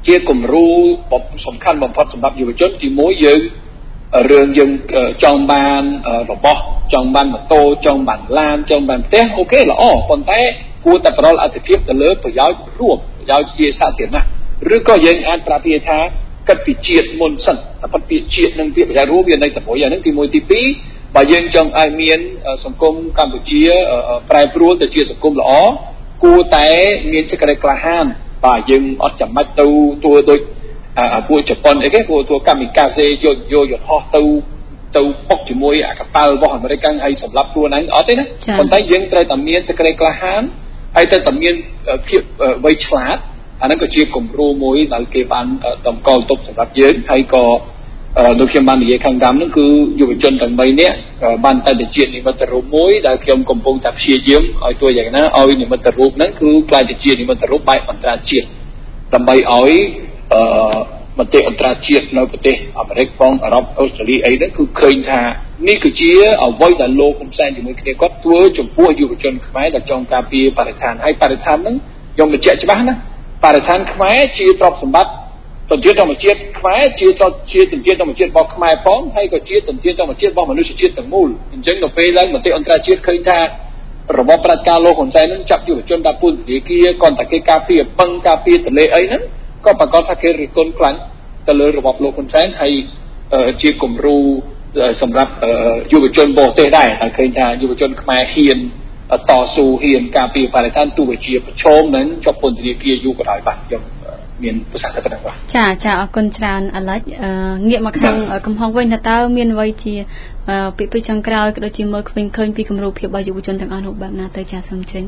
ជាគំរូសំខាន់បំផុតសម្រាប់យុវជនទីមួយយើងរឿងយើងចង់បានរបស់ចង់បានម៉ូតូចង់បានឡានចង់បានផ្ទះអូខេល្អប៉ុន្តែគួរតែផ្ដល់អត្ថប្រយោជន៍ទៅលើប្រយោជន៍រួមប្រយោជន៍ជាសាធារណៈឬក៏យើងអាចប្រាប់វាថាគិតពីជាតិមុនសិនតែប៉ុន្តែពាក្យជាតិនិងពាក្យប្រយោជន៍រួមវានៅតែមួយអាហ្នឹងទីមួយទីពីរបើយើងចង់ឲ្យមានសង្គមកម្ពុជាប្រែប្រួលទៅជាសង្គមល្អគួរតែមានសេចក្តីក្លាហានបាទយើងអត់ចាំបាច់ទៅទួដូចពួកជប៉ុនអីគេពួកទួកាមីកាសេយកយកយន្តហោះទៅទៅបុកជាមួយអាកប៉ាល់របស់អាមេរិកហើយសម្រាប់ខ្លួនឯងអត់ទេណាប៉ុន្តែយើងត្រូវតែមានសេចក្តីក្លាហានហើយត្រូវតែមានភាពវៃឆ្លាតអាហ្នឹងក៏ជាគំរូមួយដែលគេបានតម្កល់ទុកសម្រាប់យើងហើយក៏ដូចខ្ញុំបាននិយាយខាងដើមហ្នឹងគឺយុវជនទាំងបីនាក់បានតែជានិមិត្តរូបមួយដែលខ្ញុំកំពុងតែព្យាយាមឲ្យទួយ៉ាងណាឲ្យនិមិត្តរូបហ្នឹងគឺក្លាយទៅជានិមិត្តរូបបែបអន្តរជាតិដើម្បីឲ្យអឺមតិអន្តរជាតិនៅប្រទេសអាមេរិកផងអឺរ៉ុបអូស្ត្រាលីអីហ្នឹងគឺឃើញថានេះគឺជាអ្វីដែលលោកហ៊ុនសែនជាមួយគ្នាគាត់ធ្វើចំពោះយុវជនខ្មែរដែលចង់ការពារបរិស្ថានហើយបរិស្ថានហ្នឹងខ្ញុំបញ្ជាក់ច្បាស់ណាបរិស្ថានខ្មែរជាទ្រព្យសម្បត្តិទន្ទានធម្មជាតិខ្មែរជាជាទន្ទានធម្មជាតិរបស់ខ្មែរផងហើយក៏ជាទន្ទានធម្មជាតិរបស់មនុស្សជាតិទាំងមូលអញ្ចឹងនៅពេលឡើងមតិអន្តរជាតិឃើញថារបបប្រជាការលោកហ៊ុនសែននឹងចាប់យុវជនដាក់ពន្ធនាគារគាត់តែគេការពារបឹងការពារទន្លេអីហ្នឹងក៏ប្រកាសថាគេរិះគន់ខ្លាំងទៅលើរបបលោកហ៊ុនសែនហើយជាគំរូសម្រាប់យុវជនបរទេសដែរតែឃើញថាយុវជនខ្មែរហ៊ានតស៊ូហ៊ានការពារបរិស្ថានទោះបីជាប្រឈមនឹងជាប់ពន្ធនាគារយូរក៏ដោយបាទខ្ញុំមានប្រសាសន៍ទៅប៉ុណ្ណឹងបាទចាចាអរគុណច្រើនអាឡិចងាកមកខាងកំហុងវិញថាតើមានអ្វីជាពីពីចុងក្រោយក៏ដូចជាមើលឃើញឃើញពីគំរូភាពរបស់យុវជនទាំងអស់នោះបែបណាទៅចាសូមចេញ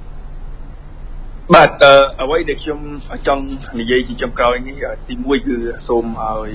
បាទអ្វីដែលខ្ញុំចង់និយាយជាចុងក្រោយនេះទីមួយគឺសូមឲ្យ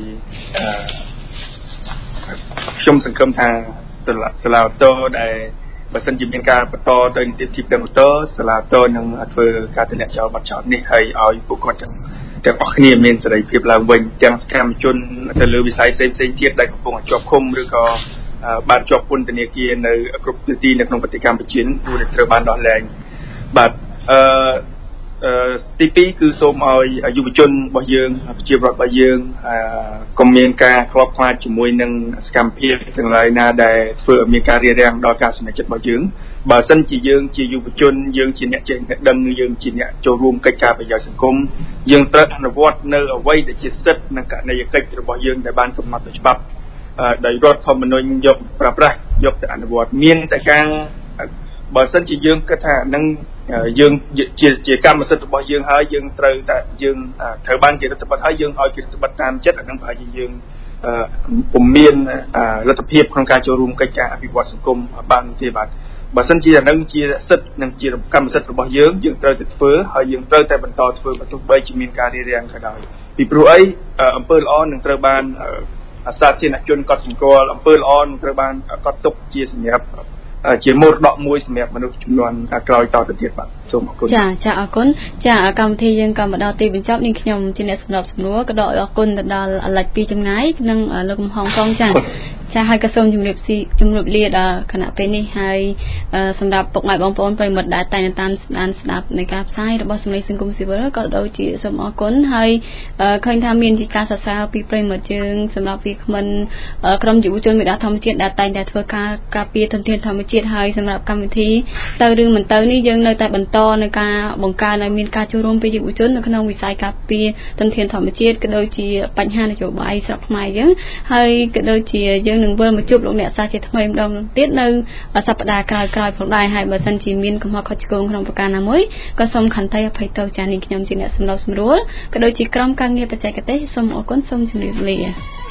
ខ្ញុំសង្ឃឹមថាសាលាឧទ្ធរដែលបើសិនជាមានការបន្តទៅនីតិភាពទាំងឧទ្ធរសាលាឧទ្ធរនឹងធ្វើការទម្លាក់ចោលបទចោទនេះហើយឲ្យពួកគាត់ទាំងទាំងអស់គ្នាមានសេរីភាពឡើងវិញទាំងសកម្មជនទៅលើវិស័យផ្សេងផ្សេងទៀតដែលកំពុងជាប់ឃុំឬក៏បានជាប់ពន្ធនាគារនៅគ្រប់ទិសទីនៅក្នុងប្រទេសកម្ពុជាគួរតែត្រូវបានដោះលែងបាទអឺអឺទីពីរគឺសូមឲ្យយុវជនរបស់យើងប្រជាពលរដ្ឋរបស់យើងអឺកុំមានការខ្លោបខ្លាចជាមួយនឹងសកម្មភាពទាំងឡាយណាដែលធ្វើឲ្យមានការរារាំងដល់ការសម្រេចចិត្តរបស់យើងបើសិនជាយើងជាយុវជនយើងជាអ្នកចេះអ្នកដឹងយើងជាអ្នកចូលរួមកិច្ចការប្រយោជន៍សង្គមយើងត្រូវអនុវត្តនៅអ្វីដែលជាសិទ្ធិនិងករណីយកិច្ចរបស់យើងដែលបានកំណត់ដោយច្បាប់ដោយរដ្ឋធម្មនុញ្ញយកប្រើប្រាស់យកទៅអនុវត្តមានតែការបើសិនជាយើងគិតថានឹងយើងជាជាកម្មសិទ្ធិរបស់យើងហើយយើងត្រូវតែយើងត្រូវបានគេរដ្ឋបတ်ហើយយើងឲ្យគេរដ្ឋបတ်តាមចិត្តអានឹងប្រហែលជាយើងពុំមានលទ្ធភាពក្នុងការចូលរួមកិច្ចការអភិវឌ្ឍសង្គមបានទេបាទបើសិនជាអានឹងជាសិទ្ធិនិងជាកម្មសិទ្ធិរបស់យើងយើងត្រូវតែធ្វើហើយយើងត្រូវតែបន្តធ្វើបើទោះបីជាមានការរារាំងក៏ដោយពីព្រោះអីអំពើល្អនឹងត្រូវបានសាធារណជនកត់សម្គាល់អំពើល្អនឹងត្រូវបានកត់ទុកជាសម្រាប់ជាមរតកមួយសម្រាប់មនុស្សចំនួនក្រោយតទៅទៀតបាទសូមអរគុណចាចាអរគុណចាកម្មវិធីយើងក៏មកដល់ទីបញ្ចប់នេះខ្ញុំជាអ្នកសម្របសម្រួលក៏ដកអរគុណទៅដល់អាឡិចពីចម្ងាយនិងលោកកំហុងកងចាចាហើយក៏សូមជម្រាបស៊ីជម្រាបលាដល់គណៈពេលនេះហើយសម្រាប់ពុកម៉ែបងប្អូនប្រិយមិត្តដែលតែងតាមស្ដានស្ដាប់នៃការផ្សាយរបស់សម្លេងសង្គមស៊ីវិលក៏ដូចជាសូមអរគុណហើយឃើញថាមានជាការសរសើរពីប្រិយមិត្តយើងសម្រាប់វាគ្មិនក្រុមយុវជនមេដាធម្មជាតិដែលតែងតែធ្វើការការពារធនធានធម្មជាតិហើយសម្រាប់កម្មវិធីទៅរឿងមិនទៅនេះយើងនៅតែបន្តនៅការបង្កើនឲ្យមានការចូលរួមពីយុវជននៅក្នុងវិស័យការពារធនធានធម្មជាតិក៏ដូចជាបញ្ហានយោបាយស្រុកខ្មែរយើងហើយក៏ដូចជាយើងនឹងវិលមកជួបលោកអ្នកសាស្ត្រជាថ្មីម្ដងទៀតនៅសប្តាហ៍ក្រោយៗផងដែរហើយបើសិនជាមានកំហុសខុសឆ្គងក្នុងប្រការណាមួយក៏សូមខន្តីអភ័យទោសចា៎នេះខ្ញុំជាអ្នកសម្របសម្រួលក៏ដូចជាក្រុមការងារបច្ចេកទេសសូមអរគុណសូមជម្រាបលា